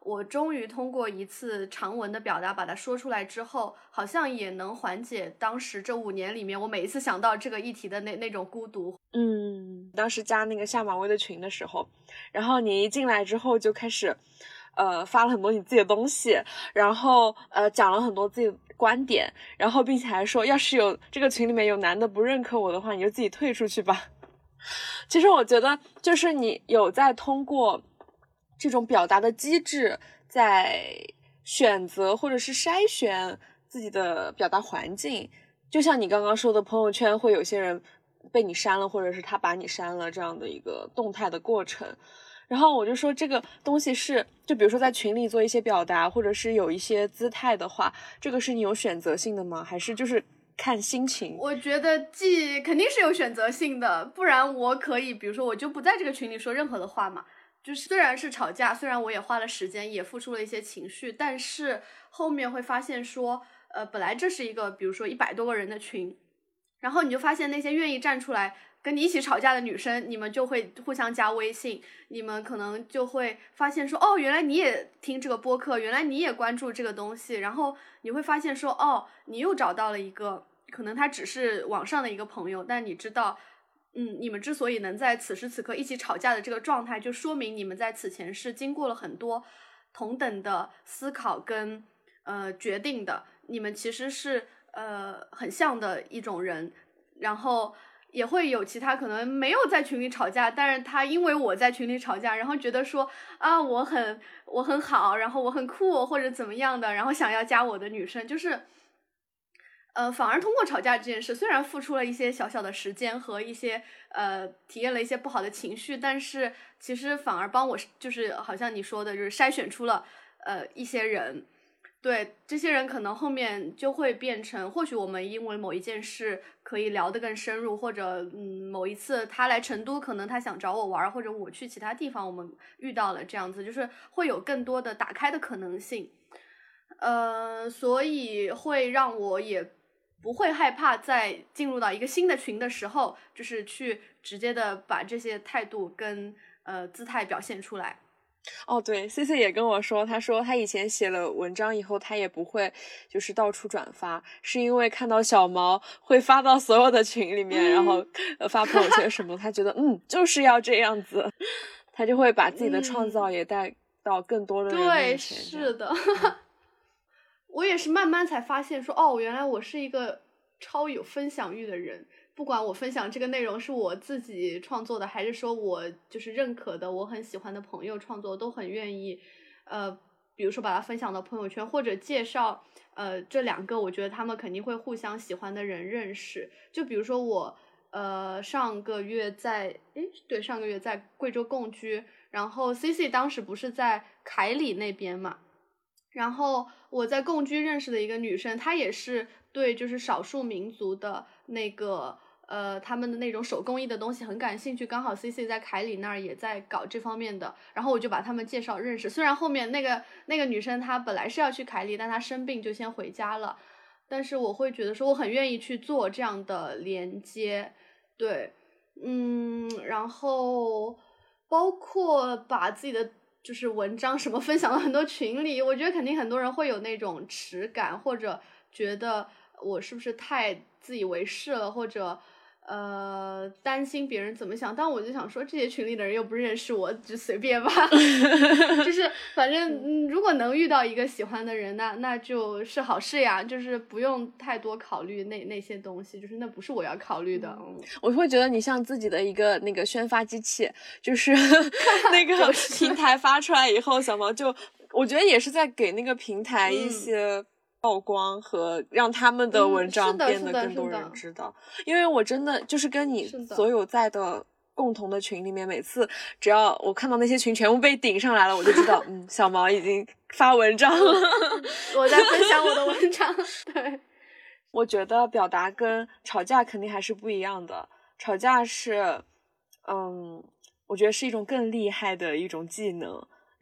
我终于通过一次长文的表达把它说出来之后，好像也能缓解当时这五年里面我每一次想到这个议题的那那种孤独。 嗯，当时加那个下马威的群的时候，然后你一进来之后就开始呃发了很多你自己的东西，然后呃讲了很多自己的观点，然后并且还说要是有这个群里面有男的不认可我的话，你就自己退出去吧。其实我觉得就是你有在通过这种表达的机制在选择或者是筛选自己的表达环境，就像你刚刚说的朋友圈会有些人被你删了，或者是他把你删了这样的一个动态的过程。然后我就说这个东西是就比如说在群里做一些表达或者是有一些姿态的话，这个是你有选择性的吗？还是就是看心情？ 我觉得既肯定是有选择性的，不然我可以比如说我就不在这个群里说任何的话嘛。就是虽然是吵架，虽然我也花了时间也付出了一些情绪，但是后面会发现说呃，本来这是一个比如说一百多个人的群，然后你就发现那些愿意站出来跟你一起吵架的女生，你们就会互相加微信，你们可能就会发现说哦，原来你也听这个播客，原来你也关注这个东西，然后你会发现说哦，你又找到了一个可能他只是网上的一个朋友，但你知道嗯，你们之所以能在此时此刻一起吵架的这个状态，就说明你们在此前是经过了很多同等的思考跟呃决定的，你们其实是呃很像的一种人，然后也会有其他可能没有在群里吵架，但是他因为我在群里吵架，然后觉得说啊我很我很好，然后我很酷或者怎么样的，然后想要加我的女生，就是呃，反而通过吵架这件事，虽然付出了一些小小的时间和一些呃体验了一些不好的情绪，但是其实反而帮我就是好像你说的，就是筛选出了呃一些人。对，这些人可能后面就会变成，或许我们因为某一件事可以聊得更深入，或者嗯某一次他来成都，可能他想找我玩，或者我去其他地方，我们遇到了这样子，就是会有更多的打开的可能性。呃，所以会让我也不会害怕在进入到一个新的群的时候，就是去直接的把这些态度跟呃姿态表现出来。 哦，对 ，C C 也跟我说，他说他以前写了文章以后，他也不会就是到处转发，是因为看到小毛会发到所有的群里面，嗯、然后发朋友圈什么，他觉得嗯就是要这样子，他就会把自己的创造也带到更多的人面前。 对，是的。我也是慢慢才发现说，哦，原来我是一个超有分享欲的人。不管我分享这个内容是我自己创作的，还是说我就是认可的我很喜欢的朋友创作，都很愿意呃比如说把它分享到朋友圈，或者介绍呃这两个我觉得他们肯定会互相喜欢的人认识。就比如说我呃上个月在诶对上个月在贵州共居，然后 C C 当时不是在凯里那边嘛，然后我在共居认识的一个女生，她也是对就是少数民族的那个呃他们的那种手工艺的东西很感兴趣，刚好 C C 在凯里那儿也在搞这方面的，然后我就把他们介绍认识。虽然后面那个那个女生她本来是要去凯里，但她生病就先回家了，但是我会觉得说我很愿意去做这样的连接。对，嗯，然后包括把自己的就是文章什么分享到很多群里，我觉得肯定很多人会有那种耻感，或者觉得我是不是太自以为是了，或者呃担心别人怎么想。但我就想说这些群里的人又不认识我，就随便吧。就是反正、嗯、如果能遇到一个喜欢的人，那那就是好事呀，就是不用太多考虑那那些东西，就是那不是我要考虑的。嗯、 我会觉得你像自己的一个那个宣发机器，就是那个平台发出来以后，小毛就我觉得也是在给那个平台一些曝光和让他们的文章变得更多人知道。嗯、因为我真的就是跟你所有在的共同的群里面，每次只要我看到那些群全部被顶上来了，我就知道嗯，小毛已经发文章了。 我在分享我的文章。对， 我觉得表达跟吵架肯定还是不一样的。吵架是嗯我觉得是一种更厉害的一种技能，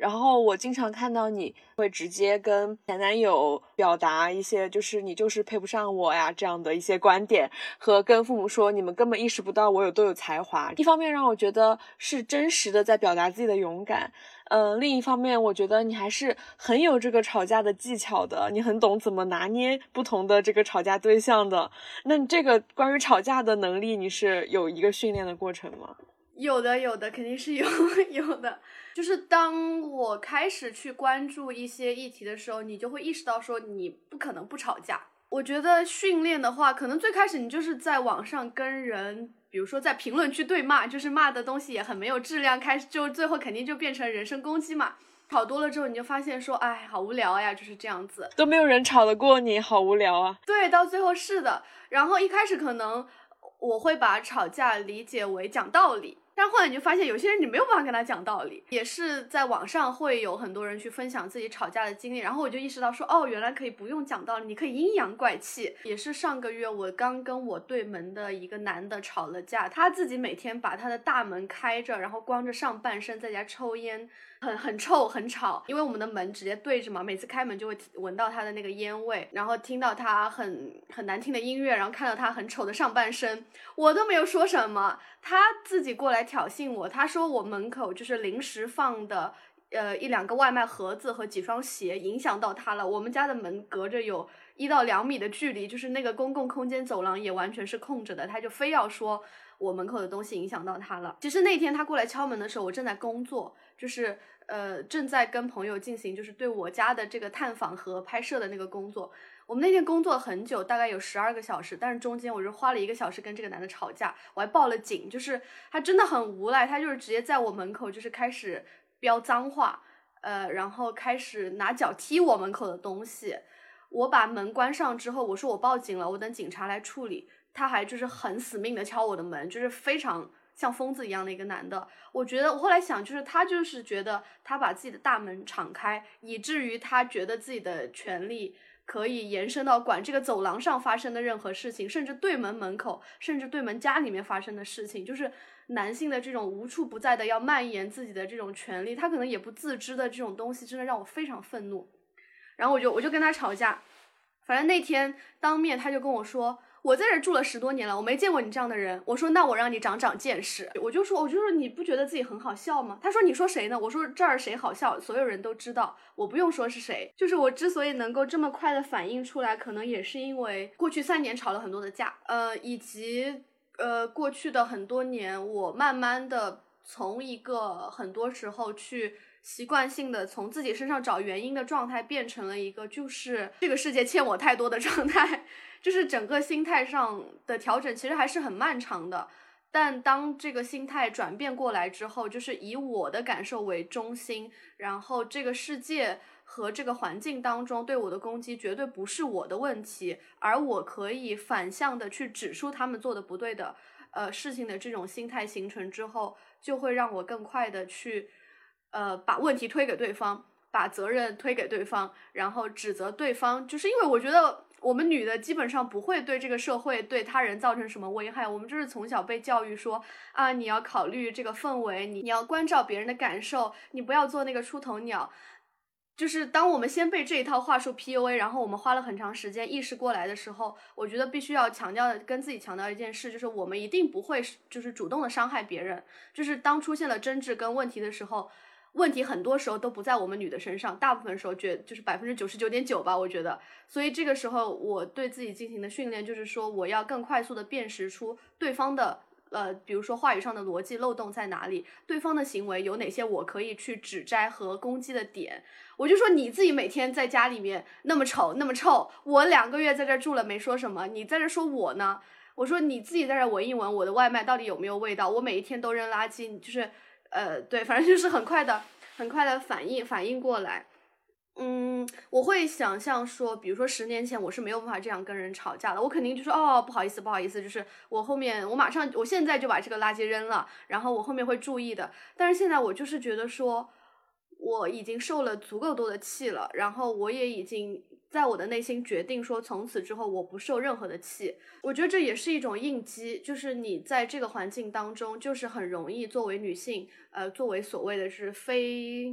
然后我经常看到你会直接跟前男友表达一些就是你就是配不上我呀这样的一些观点，和跟父母说你们根本意识不到我有多有才华。一方面让我觉得是真实的在表达自己的勇敢，嗯、呃，另一方面我觉得你还是很有这个吵架的技巧的，你很懂怎么拿捏不同的这个吵架对象的。那你这个关于吵架的能力，你是有一个训练的过程吗？ 有的有的肯定是有有的，就是当我开始去关注一些议题的时候，你就会意识到说你不可能不吵架。我觉得训练的话，可能最开始你就是在网上跟人比如说在评论区对骂，就是骂的东西也很没有质量，开始就最后肯定就变成人身攻击嘛。吵多了之后你就发现说哎好无聊呀，就是这样子， 都没有人吵得过你，好无聊啊。 对，到最后是的。然后一开始可能我会把吵架理解为讲道理，但后来你就发现有些人你没有办法跟他讲道理，也是在网上会有很多人去分享自己吵架的经历，然后我就意识到说哦，原来可以不用讲道理，你可以阴阳怪气。也是上个月我刚跟我对门的一个男的吵了架，他自己每天把他的大门开着，然后光着上半身在家抽烟，很很臭很吵，因为我们的门直接对着嘛，每次开门就会闻到他的那个烟味，然后听到他很很难听的音乐，然后看到他很丑的上半身，我都没有说什么，他自己过来挑衅我，他说我门口就是临时放的呃一两个外卖盒子和几双鞋影响到他了，我们家的门隔着有一到两米的距离，就是那个公共空间走廊也完全是空着的，他就非要说我门口的东西影响到他了。其实那天他过来敲门的时候我正在工作，就是呃正在跟朋友进行就是对我家的这个探访和拍摄的那个工作。我们那天工作很久，大概有十二个小时，但是中间我就花了一个小时跟这个男的吵架，我还报了警，就是他真的很无赖，他就是直接在我门口就是开始飙脏话，呃，然后开始拿脚踢我门口的东西。我把门关上之后，我说我报警了，我等警察来处理，他还就是很死命的敲我的门，就是非常像疯子一样的一个男的。我觉得我后来想，就是他就是觉得他把自己的大门敞开，以至于他觉得自己的权利可以延伸到管这个走廊上发生的任何事情，甚至对门门口，甚至对门家里面发生的事情，就是男性的这种无处不在的要蔓延自己的这种权利，他可能也不自知的这种东西，真的让我非常愤怒。然后我就我就跟他吵架，反正那天当面他就跟我说，我在这住了十多年了，我没见过你这样的人。我说那我让你长长见识。我就说我就说你不觉得自己很好笑吗？他说你说谁呢？我说这儿谁好笑，所有人都知道，我不用说是谁。就是我之所以能够这么快的反应出来，可能也是因为过去三年吵了很多的架，呃，以及呃过去的很多年，我慢慢的从一个很多时候去习惯性的从自己身上找原因的状态，变成了一个就是这个世界欠我太多的状态。就是整个心态上的调整其实还是很漫长的，但当这个心态转变过来之后，就是以我的感受为中心，然后这个世界和这个环境当中对我的攻击绝对不是我的问题，而我可以反向的去指出他们做的不对的呃事情的这种心态形成之后，就会让我更快的去呃把问题推给对方，把责任推给对方，然后指责对方。就是因为我觉得我们女的基本上不会对这个社会对他人造成什么危害，我们就是从小被教育说啊，你要考虑这个氛围，你你要关照别人的感受，你不要做那个出头鸟。就是当我们先被这一套话术 P U A， 然后我们花了很长时间意识过来的时候，我觉得必须要强调跟自己强调一件事，就是我们一定不会就是主动的伤害别人。就是当出现了争执跟问题的时候，问题很多时候都不在我们女的身上，大部分时候觉就是百分之九十九点九吧，我觉得。所以这个时候我对自己进行的训练就是说，我要更快速的辨识出对方的呃，比如说话语上的逻辑漏洞在哪里，对方的行为有哪些我可以去指摘和攻击的点。我就说你自己每天在家里面那么丑那么臭，我两个月在这住了没说什么，你在这说我呢？我说你自己在这闻一闻我的外卖到底有没有味道，我每一天都扔垃圾，就是呃，对，反正就是很快的很快的反应反应过来。嗯，我会想象说，比如说十年前我是没有办法这样跟人吵架的，我肯定就说哦不好意思不好意思，就是我后面我马上我现在就把这个垃圾扔了，然后我后面会注意的。但是现在我就是觉得说我已经受了足够多的气了，然后我也已经在我的内心决定说从此之后我不受任何的气。我觉得这也是一种应激，就是你在这个环境当中就是很容易作为女性呃，作为所谓的是非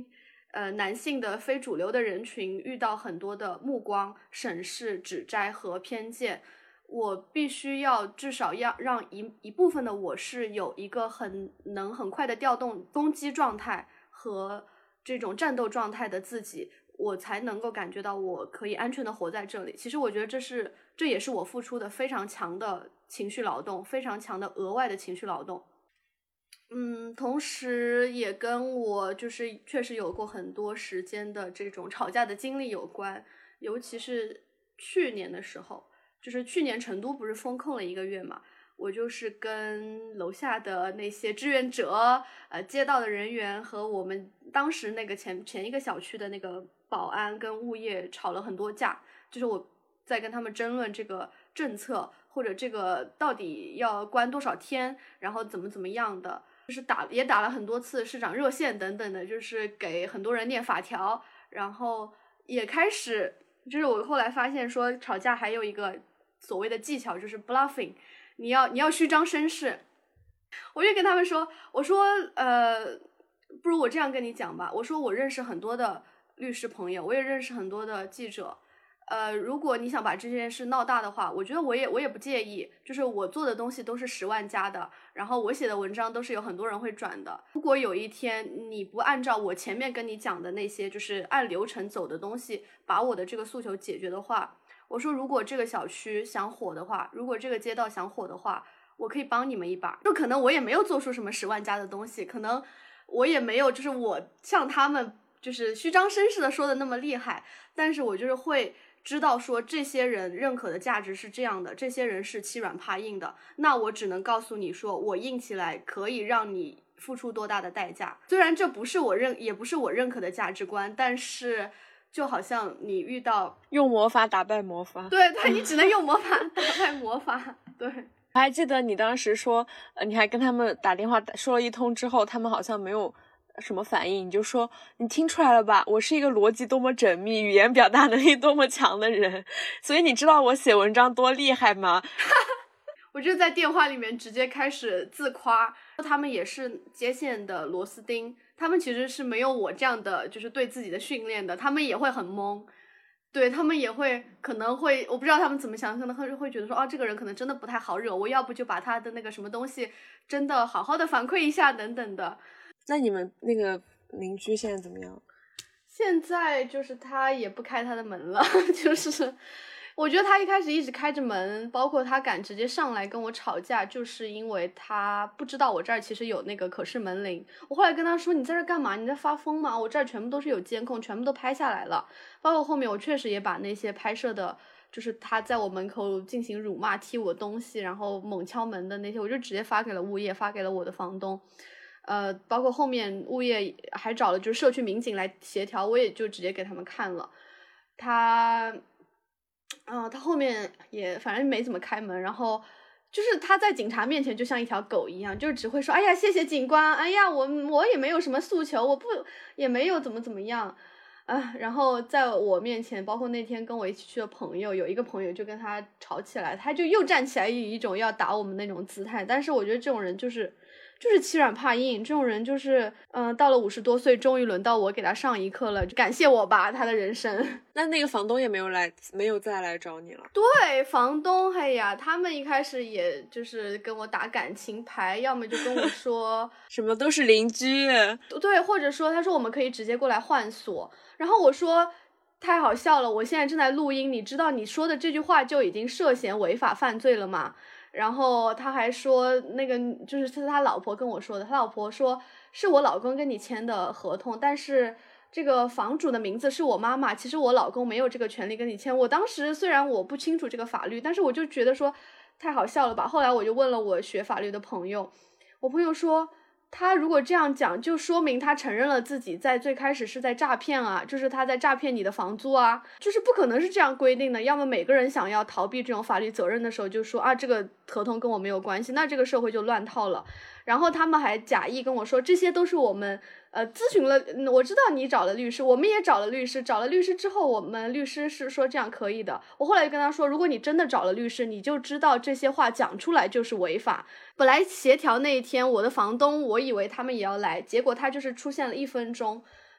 呃男性的非主流的人群遇到很多的目光、审视、指摘和偏见，我必须要至少要让一一部分的我是有一个很能很快的调动攻击状态和这种战斗状态的自己，我才能够感觉到我可以安全的活在这里。其实我觉得这是这也是我付出的非常强的情绪劳动，非常强的额外的情绪劳动。嗯，同时也跟我就是确实有过很多时间的这种吵架的经历有关，尤其是去年的时候，就是去年成都不是封控了一个月嘛，我就是跟楼下的那些志愿者、呃街道的人员和我们当时那个前前一个小区的那个保安跟物业吵了很多架，就是我在跟他们争论这个政策或者这个到底要关多少天，然后怎么怎么样的，就是打也打了很多次市长热线等等的，就是给很多人念法条，然后也开始就是我后来发现说吵架还有一个所谓的技巧，就是 bluffing， 你要你要虚张声势。我就跟他们说，我说呃不如我这样跟你讲吧，我说我认识很多的律师朋友，我也认识很多的记者，呃，如果你想把这件事闹大的话，我觉得我也我也不介意，就是我做的东西都是十万加的，然后我写的文章都是有很多人会转的。如果有一天你不按照我前面跟你讲的那些，就是按流程走的东西，把我的这个诉求解决的话，我说如果这个小区想火的话，如果这个街道想火的话，我可以帮你们一把。就可能我也没有做出什么十万加的东西，可能我也没有就是我像他们就是虚张声势的说的那么厉害，但是我就是会知道说这些人认可的价值是这样的，这些人是欺软怕硬的，那我只能告诉你说我硬起来可以让你付出多大的代价。虽然这不是我认也不是我认可的价值观，但是就好像你遇到用魔法打败魔法， 对对，你只能用魔法打败魔法。对， 我还记得你当时说呃，你还跟他们打电话说了一通之后，他们好像没有什么反应，你就说你听出来了吧，我是一个逻辑多么缜密，语言表达能力多么强的人，所以你知道我写文章多厉害吗？ 我就在电话里面直接开始自夸，他们也是接线的螺丝钉，他们其实是没有我这样的就是对自己的训练的，他们也会很懵，对，他们也会可能会我不知道他们怎么想，可能会会觉得说啊，这个人可能真的不太好惹，我要不就把他的那个什么东西真的好好的反馈一下等等的。 那你们那个邻居现在怎么样？ 现在就是他也不开他的门了，就是我觉得他一开始一直开着门，包括他敢直接上来跟我吵架，就是因为他不知道我这儿其实有那个可视门铃。我后来跟他说，你在这干嘛？你在发疯吗？我这儿全部都是有监控，全部都拍下来了，包括后面我确实也把那些拍摄的就是他在我门口进行辱骂踢我东西然后猛敲门的那些，我就直接发给了物业，发给了我的房东，呃，包括后面物业还找了就是社区民警来协调，我也就直接给他们看了。他嗯、呃，他后面也反正没怎么开门，然后就是他在警察面前就像一条狗一样，就是只会说哎呀谢谢警官，哎呀我我也没有什么诉求，我不也没有怎么怎么样啊，然后在我面前，包括那天跟我一起去的朋友，有一个朋友就跟他吵起来，他就又站起来以一种要打我们那种姿态，但是我觉得这种人就是就是欺软怕硬，这种人就是嗯、呃，到了五十多岁终于轮到我给他上一课了，感谢我吧他的人生。 那那个房东也没有来，没有再来找你了？ 对，房东嘿呀，他们一开始也就是跟我打感情牌，要么就跟我说什么都是邻居， 对，或者说他说我们可以直接过来换锁，然后我说太好笑了，我现在正在录音，你知道你说的这句话就已经涉嫌违法犯罪了吗？然后他还说那个就是是他老婆跟我说的，他老婆说是我老公跟你签的合同，但是这个房主的名字是我妈妈，其实我老公没有这个权利跟你签。我当时虽然我不清楚这个法律，但是我就觉得说太好笑了吧。后来我就问了我学法律的朋友，我朋友说他如果这样讲，就说明他承认了自己在最开始是在诈骗啊，就是他在诈骗你的房租啊，就是不可能是这样规定的。要么每个人想要逃避这种法律责任的时候就说啊，这个合同跟我没有关系，那这个社会就乱套了。然后他们还假意跟我说这些都是我们呃咨询了，我知道你找了律师，我们也找了律师，找了律师之后我们律师是说这样可以的。我后来就跟他说，如果你真的找了律师，你就知道这些话讲出来就是违法。本来协调那一天我的房东我以为他们也要来，结果他就是出现了一分钟，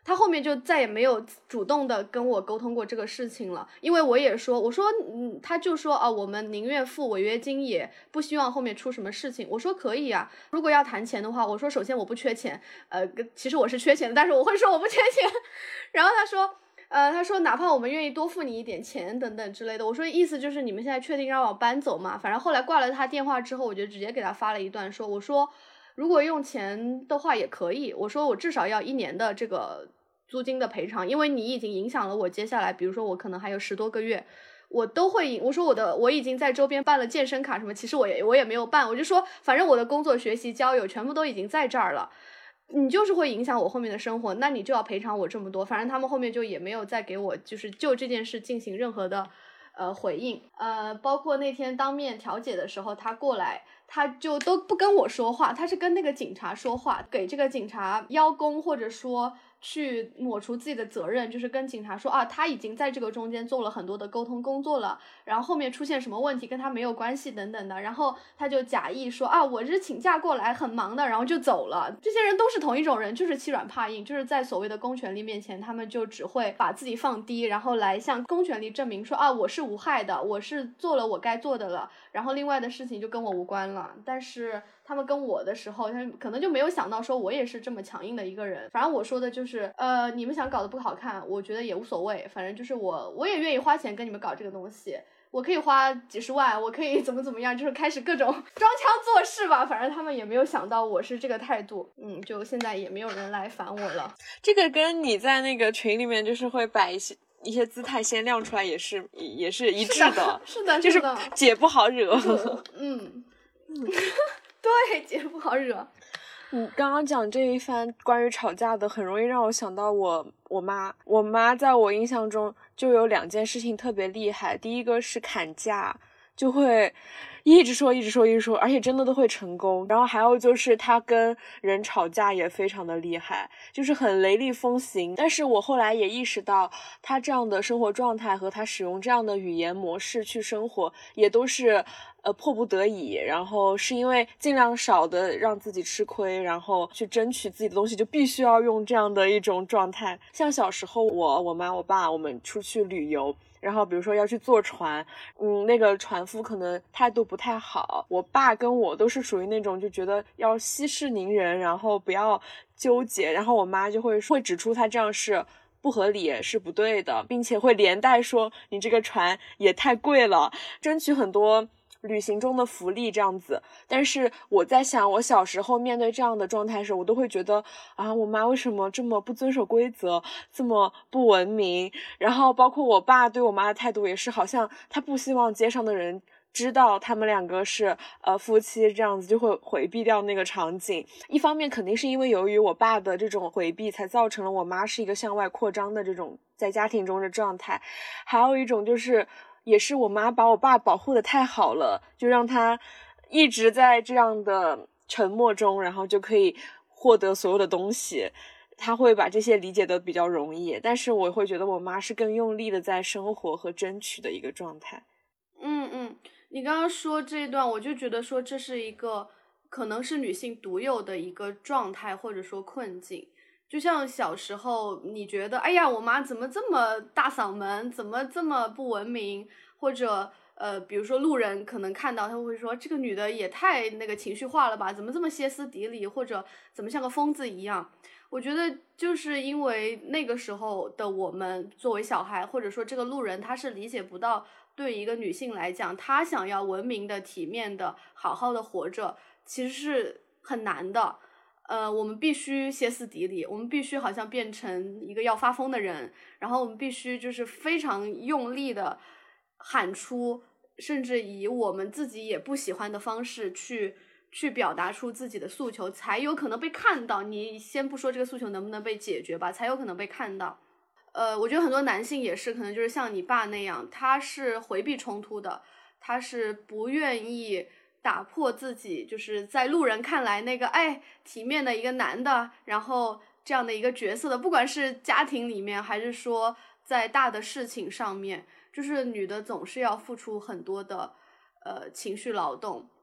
他后面就再也没有主动的跟我沟通过这个事情了，因为我也说，我说，嗯，他就说啊，我们宁愿付违约金，也不希望后面出什么事情。我说可以啊，如果要谈钱的话，我说首先我不缺钱，呃，其实我是缺钱的，但是我会说我不缺钱。然后他说，呃，他说哪怕我们愿意多付你一点钱等等之类的。我说意思就是你们现在确定让我搬走吗？反正后来挂了他电话之后，我就直接给他发了一段说，我说如果用钱的话也可以，我说我至少要一年的这个租金的赔偿，因为你已经影响了我接下来，比如说我可能还有十多个月，我都会，我说我的我已经在周边办了健身卡什么，其实我也我也没有办，我就说反正我的工作、学习、交友全部都已经在这儿了，你就是会影响我后面的生活，那你就要赔偿我这么多。反正他们后面就也没有再给我就是就这件事进行任何的呃回应，呃，包括那天当面调解的时候，他过来。他就都不跟我说话，他是跟那个警察说话，给这个警察邀功，或者说去抹除自己的责任，就是跟警察说啊，他已经在这个中间做了很多的沟通工作了，然后后面出现什么问题跟他没有关系等等的，然后他就假意说啊，我是请假过来很忙的，然后就走了。这些人都是同一种人，就是欺软怕硬，就是在所谓的公权力面前，他们就只会把自己放低，然后来向公权力证明说啊，我是无害的，我是做了我该做的了，然后另外的事情就跟我无关了。但是他们跟我的时候，他可能就没有想到说我也是这么强硬的一个人。反正我说的就是呃你们想搞得不好看，我觉得也无所谓，反正就是我我也愿意花钱跟你们搞这个东西，我可以花几十万，我可以怎么怎么样，就是开始各种装腔作势吧。反正他们也没有想到我是这个态度，嗯，就现在也没有人来烦我了。 这个跟你在那个群里面就是会摆一些一些姿态先亮出来也是也是一致的， 是的， 就是的姐不好惹。 嗯嗯，对，姐不好惹。 你刚刚讲这一番关于吵架的，很容易让我想到我我妈。我妈在我印象中就有两件事情特别厉害，第一个是砍价，就会一直说一直说一直说，而且真的都会成功。然后还有就是她跟人吵架也非常的厉害，就是很雷厉风行。但是我后来也意识到，她这样的生活状态和她使用这样的语言模式去生活，也都是呃迫不得已，然后是因为尽量少的让自己吃亏，然后去争取自己的东西，就必须要用这样的一种状态。像小时候我我妈我爸我们出去旅游，然后比如说要去坐船，嗯，那个船夫可能态度不太好，我爸跟我都是属于那种就觉得要息事宁人，然后不要纠结，然后我妈就会会指出他这样是不合理，是不对的，并且会连带说你这个船也太贵了，争取很多旅行中的福利这样子。但是我在想，我小时候面对这样的状态时，我都会觉得啊，我妈为什么这么不遵守规则，这么不文明？然后包括我爸对我妈的态度也是，好像他不希望街上的人知道他们两个是呃夫妻，这样子就会回避掉那个场景。一方面肯定是因为由于我爸的这种回避，才造成了我妈是一个向外扩张的这种在家庭中的状态。还有一种就是也是我妈把我爸保护的太好了，就让他一直在这样的沉默中，然后就可以获得所有的东西。他会把这些理解的比较容易，但是我会觉得我妈是更用力的在生活和争取的一个状态。 嗯嗯，你刚刚说这一段，我就觉得说这是一个可能是女性独有的一个状态或者说困境。就像小时候你觉得哎呀我妈怎么这么大嗓门，怎么这么不文明，或者呃比如说路人可能看到他会说这个女的也太那个情绪化了吧，怎么这么歇斯底里，或者怎么像个疯子一样。我觉得就是因为那个时候的我们作为小孩，或者说这个路人他是理解不到对一个女性来讲，她想要文明的体面的好好的活着其实是很难的。呃，我们必须歇斯底里，我们必须好像变成一个要发疯的人，然后我们必须就是非常用力的喊出，甚至以我们自己也不喜欢的方式去去表达出自己的诉求，才有可能被看到。你先不说这个诉求能不能被解决吧，才有可能被看到。呃，我觉得很多男性也是，可能就是像你爸那样，他是回避冲突的，他是不愿意打破自己就是在路人看来那个哎体面的一个男的，然后这样的一个角色的，不管是家庭里面还是说在大的事情上面，就是女的总是要付出很多的呃情绪劳动。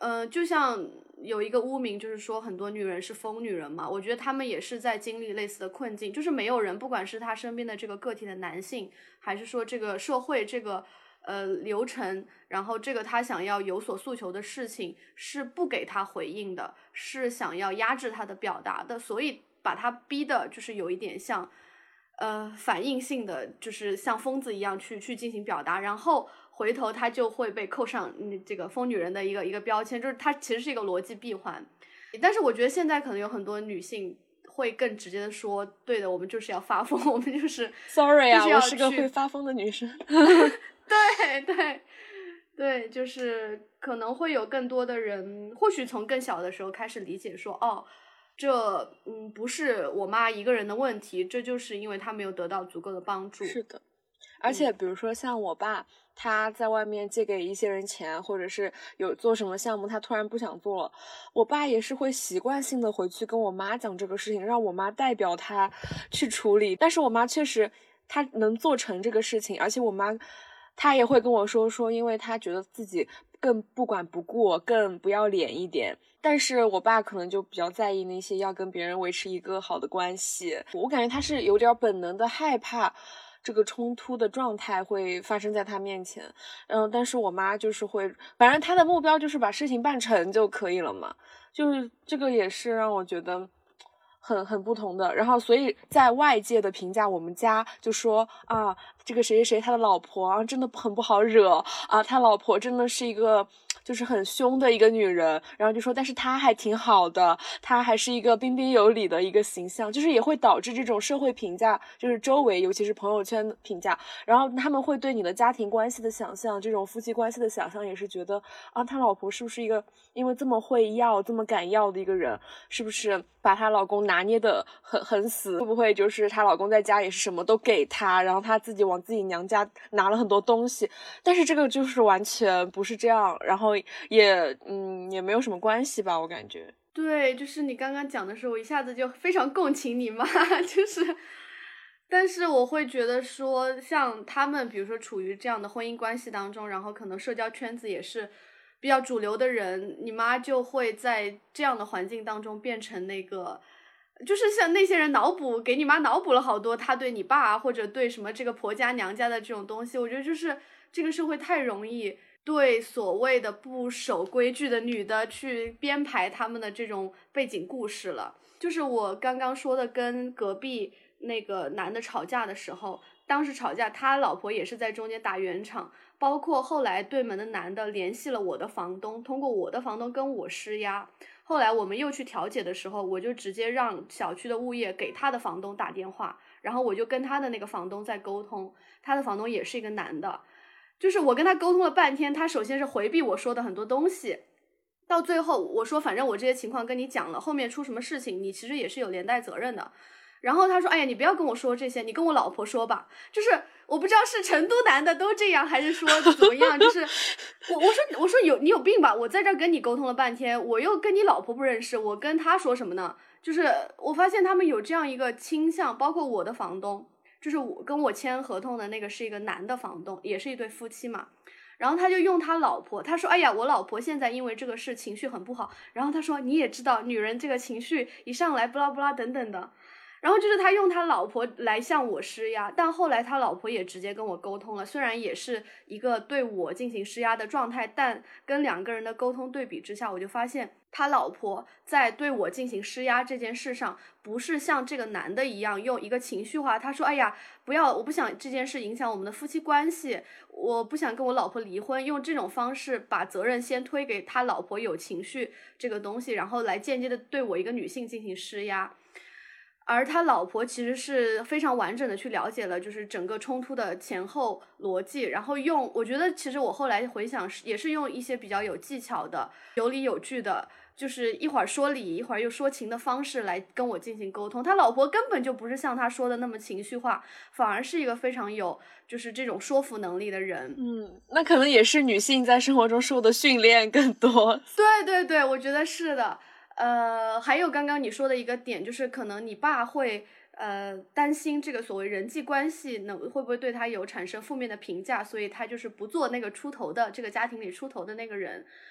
呃，就像有一个污名，就是说很多女人是疯女人嘛，我觉得她们也是在经历类似的困境，就是没有人，不管是她身边的这个个体的男性，还是说这个社会这个呃流程，然后这个他想要有所诉求的事情是不给他回应的，是想要压制他的表达的，所以把他逼的就是有一点像呃反应性的，就是像疯子一样去去进行表达，然后回头他就会被扣上嗯这个疯女人的一个一个标签，就是它其实是一个逻辑闭环。但是我觉得现在可能有很多女性会更直接的说，对的，我们就是要发疯，我们就是 sorry 啊， 就是我是个会发疯的女生。 对对对，就是可能会有更多的人，或许从更小的时候开始理解说，哦，这嗯不是我妈一个人的问题，这就是因为她没有得到足够的帮助。 是的，而且比如说像我爸，他在外面借给一些人钱，或者是有做什么项目他突然不想做了，我爸也是会习惯性的回去跟我妈讲这个事情，让我妈代表他去处理。但是我妈确实她能做成这个事情，而且我妈她也会跟我说说，因为她觉得自己更不管不顾，更不要脸一点。但是我爸可能就比较在意那些要跟别人维持一个好的关系，我感觉他是有点本能的害怕这个冲突的状态会发生在他面前。嗯，但是我妈就是会，反正她的目标就是把事情办成就可以了嘛，就是这个也是让我觉得很很不同的。然后所以在外界的评价，我们家就说啊，这个谁谁谁他的老婆啊真的很不好惹啊，他老婆真的是一个就是很凶的一个女人，然后就说但是她还挺好的，她还是一个彬彬有礼的一个形象，就是也会导致这种社会评价，就是周围尤其是朋友圈的评价，然后他们会对你的家庭关系的想象，这种夫妻关系的想象也是觉得啊，他老婆是不是一个因为这么会要这么敢要的一个人，是不是把她老公拿捏的很很死，会不会就是她老公在家也是什么都给她，然后她自己往自己娘家拿了很多东西，但是这个就是完全不是这样，然后也嗯也没有什么关系吧，我感觉。 对，就是你刚刚讲的时候，我一下子就非常共情你妈，就是但是我会觉得说，像他们比如说处于这样的婚姻关系当中，然后可能社交圈子也是比较主流的人，你妈就会在这样的环境当中变成那个，就是像那些人脑补给你妈脑补了好多她对你爸或者对什么这个婆家娘家的这种东西，我觉得就是这个社会太容易对所谓的不守规矩的女的去编排他们的这种背景故事了。就是我刚刚说的跟隔壁那个男的吵架的时候，当时吵架他老婆也是在中间打圆场，包括后来对门的男的联系了我的房东，通过我的房东跟我施压，后来我们又去调解的时候，我就直接让小区的物业给他的房东打电话，然后我就跟他的那个房东在沟通，他的房东也是一个男的，就是我跟他沟通了半天，他首先是回避我说的很多东西，到最后我说反正我这些情况跟你讲了，后面出什么事情你其实也是有连带责任的，然后他说哎呀你不要跟我说这些，你跟我老婆说吧，就是我不知道是成都男的都这样还是说怎么样，就是我我说我说有你有病吧，我在这儿跟你沟通了半天，我又跟你老婆不认识，我跟他说什么呢？就是我发现他们有这样一个倾向，包括我的房东，就是我跟我签合同的那个是一个男的房东，也是一对夫妻嘛，然后他就用他老婆，他说哎呀我老婆现在因为这个事情绪很不好，然后他说你也知道女人这个情绪一上来不拉不拉等等的，然后就是他用他老婆来向我施压，但后来他老婆也直接跟我沟通了，虽然也是一个对我进行施压的状态，但跟两个人的沟通对比之下，我就发现他老婆在对我进行施压这件事上，不是像这个男的一样用一个情绪化，他说哎呀不要，我不想这件事影响我们的夫妻关系，我不想跟我老婆离婚，用这种方式把责任先推给他老婆有情绪这个东西，然后来间接的对我一个女性进行施压。而他老婆其实是非常完整的去了解了就是整个冲突的前后逻辑，然后用我觉得其实我后来回想也是用一些比较有技巧的有理有据的，就是一会儿说理一会儿又说情的方式来跟我进行沟通，他老婆根本就不是像他说的那么情绪化，反而是一个非常有就是这种说服能力的人。 嗯，那可能也是女性在生活中受的训练更多。 对对对，我觉得是的。呃，还有刚刚你说的一个点，就是可能你爸会呃担心这个所谓人际关系能会不会对他有产生负面的评价，所以他就是不做那个出头的这个家庭里出头的那个人。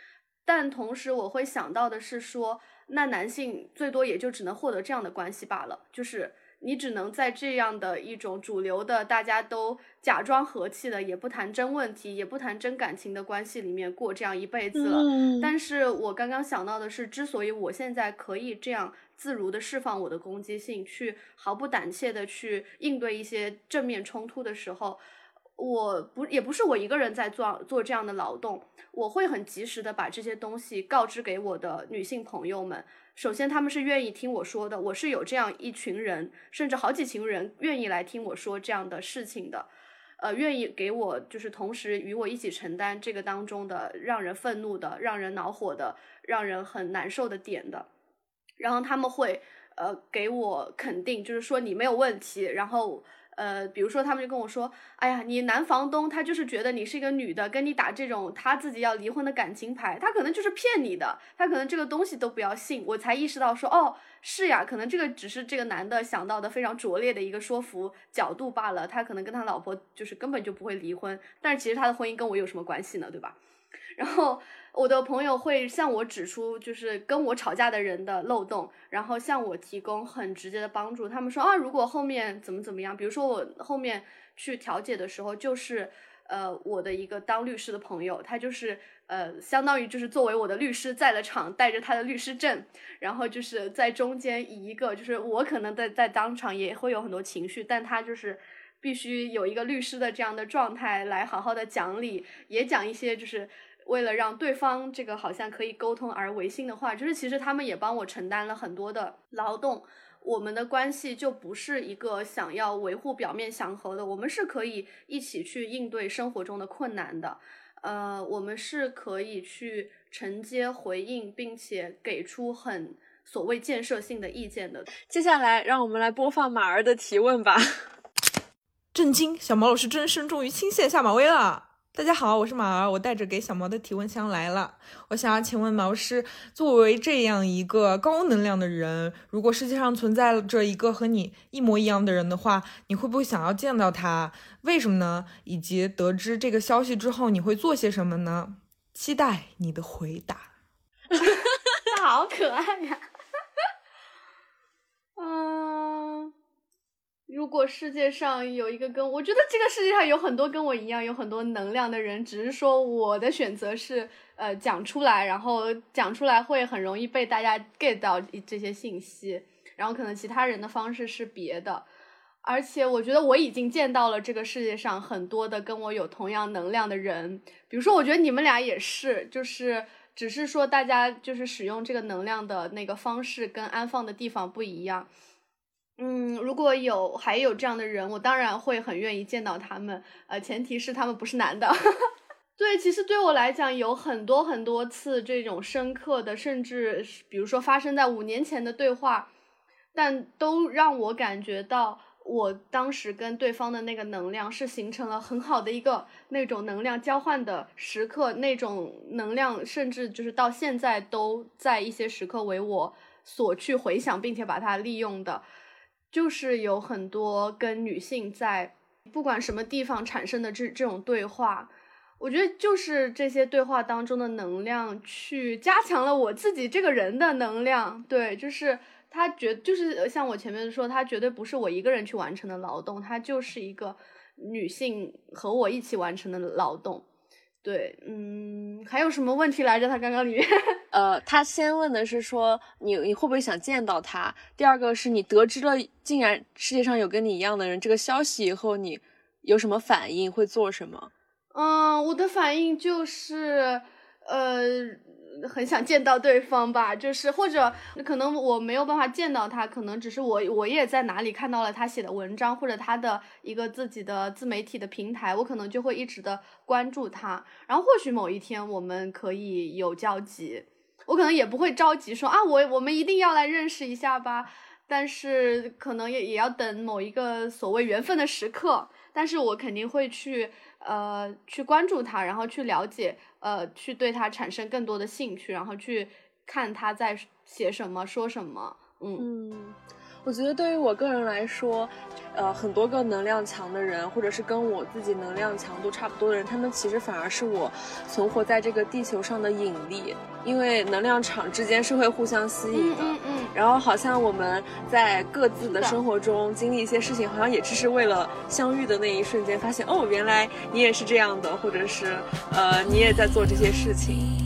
但同时我会想到的是说，那男性最多也就只能获得这样的关系罢了，就是你只能在这样的一种主流的大家都假装和气的，也不谈真问题也不谈真感情的关系里面过这样一辈子了、 嗯、 但是我刚刚想到的是，之所以我现在可以这样自如的释放我的攻击性，去毫不胆怯的去应对一些正面冲突的时候，我不也不是我一个人在做做这样的劳动，我会很及时的把这些东西告知给我的女性朋友们。首先他们是愿意听我说的，我是有这样一群人，甚至好几群人愿意来听我说这样的事情的，呃，愿意给我就是同时与我一起承担这个当中的让人愤怒的、让人恼火的、让人很难受的点的。然后他们会呃给我肯定，就是说你没有问题，然后呃，比如说他们就跟我说，哎呀，你男房东他就是觉得你是一个女的，跟你打这种他自己要离婚的感情牌，他可能就是骗你的，他可能这个东西都不要信。我才意识到说，哦，是呀，可能这个只是这个男的想到的非常拙劣的一个说服角度罢了，他可能跟他老婆就是根本就不会离婚，但是其实他的婚姻跟我有什么关系呢，对吧？然后我的朋友会向我指出就是跟我吵架的人的漏洞，然后向我提供很直接的帮助。他们说啊，如果后面怎么怎么样，比如说我后面去调解的时候，就是呃我的一个当律师的朋友，他就是呃相当于就是作为我的律师在了场，带着他的律师证，然后就是在中间以一个就是我可能在在当场也会有很多情绪，但他就是必须有一个律师的这样的状态来好好的讲理，也讲一些就是为了让对方这个好像可以沟通而违心的话，就是其实他们也帮我承担了很多的劳动。我们的关系就不是一个想要维护表面祥和的，我们是可以一起去应对生活中的困难的，呃，我们是可以去承接回应，并且给出很所谓建设性的意见的。 接下来让我们来播放马儿的提问吧。 震惊！小毛老师真身终于亲线下马威了。大家好，我是马儿，我带着给小毛的提问箱来了。我想要请问毛师，作为这样一个高能量的人，如果世界上存在着一个和你一模一样的人的话，你会不会想要见到他？为什么呢？以及得知这个消息之后，你会做些什么呢？期待你的回答。 他好可爱呀！嗯。如果世界上有一个跟我觉得这个世界上有很多跟我一样有很多能量的人，只是说我的选择是呃讲出来，然后讲出来会很容易被大家 get 到这些信息，然后可能其他人的方式是别的。而且我觉得我已经见到了这个世界上很多的跟我有同样能量的人，比如说我觉得你们俩也是，就是只是说大家就是使用这个能量的那个方式跟安放的地方不一样。嗯，如果有还有这样的人，我当然会很愿意见到他们，呃，前提是他们不是男的。对，其实对我来讲有很多很多次这种深刻的，甚至比如说发生在五年前的对话，但都让我感觉到我当时跟对方的那个能量是形成了很好的一个那种能量交换的时刻，那种能量甚至就是到现在都在一些时刻为我所去回想并且把它利用的。就是有很多跟女性在不管什么地方产生的这这种对话，我觉得就是这些对话当中的能量去加强了我自己这个人的能量。对，就是它绝就是像我前面说，它绝对不是我一个人去完成的劳动，它就是一个女性和我一起完成的劳动。对，嗯，还有什么问题来着？他刚刚里面， 呃，他先问的是说你你会不会想见到他？第二个是你得知了竟然世界上有跟你一样的人这个消息以后，你有什么反应？会做什么？ 嗯，我的反应就是，呃，很想见到对方吧，就是或者可能我没有办法见到他，可能只是我我也在哪里看到了他写的文章，或者他的一个自己的自媒体的平台，我可能就会一直的关注他，然后或许某一天我们可以有交集，我可能也不会着急说啊，我我们一定要来认识一下吧，但是可能也也要等某一个所谓缘分的时刻，但是我肯定会去呃去关注他，然后去了解，呃去对他产生更多的兴趣，然后去看他在写什么说什么。嗯嗯， 我觉得对于我个人来说，呃，很多个能量强的人，或者是跟我自己能量强度差不多的人，他们其实反而是我存活在这个地球上的引力，因为能量场之间是会互相吸引的。 嗯嗯嗯。 然后好像我们在各自的生活中经历一些事情，好像也只是为了相遇的那一瞬间，发现哦，原来你也是这样的，或者是呃，你也在做这些事情。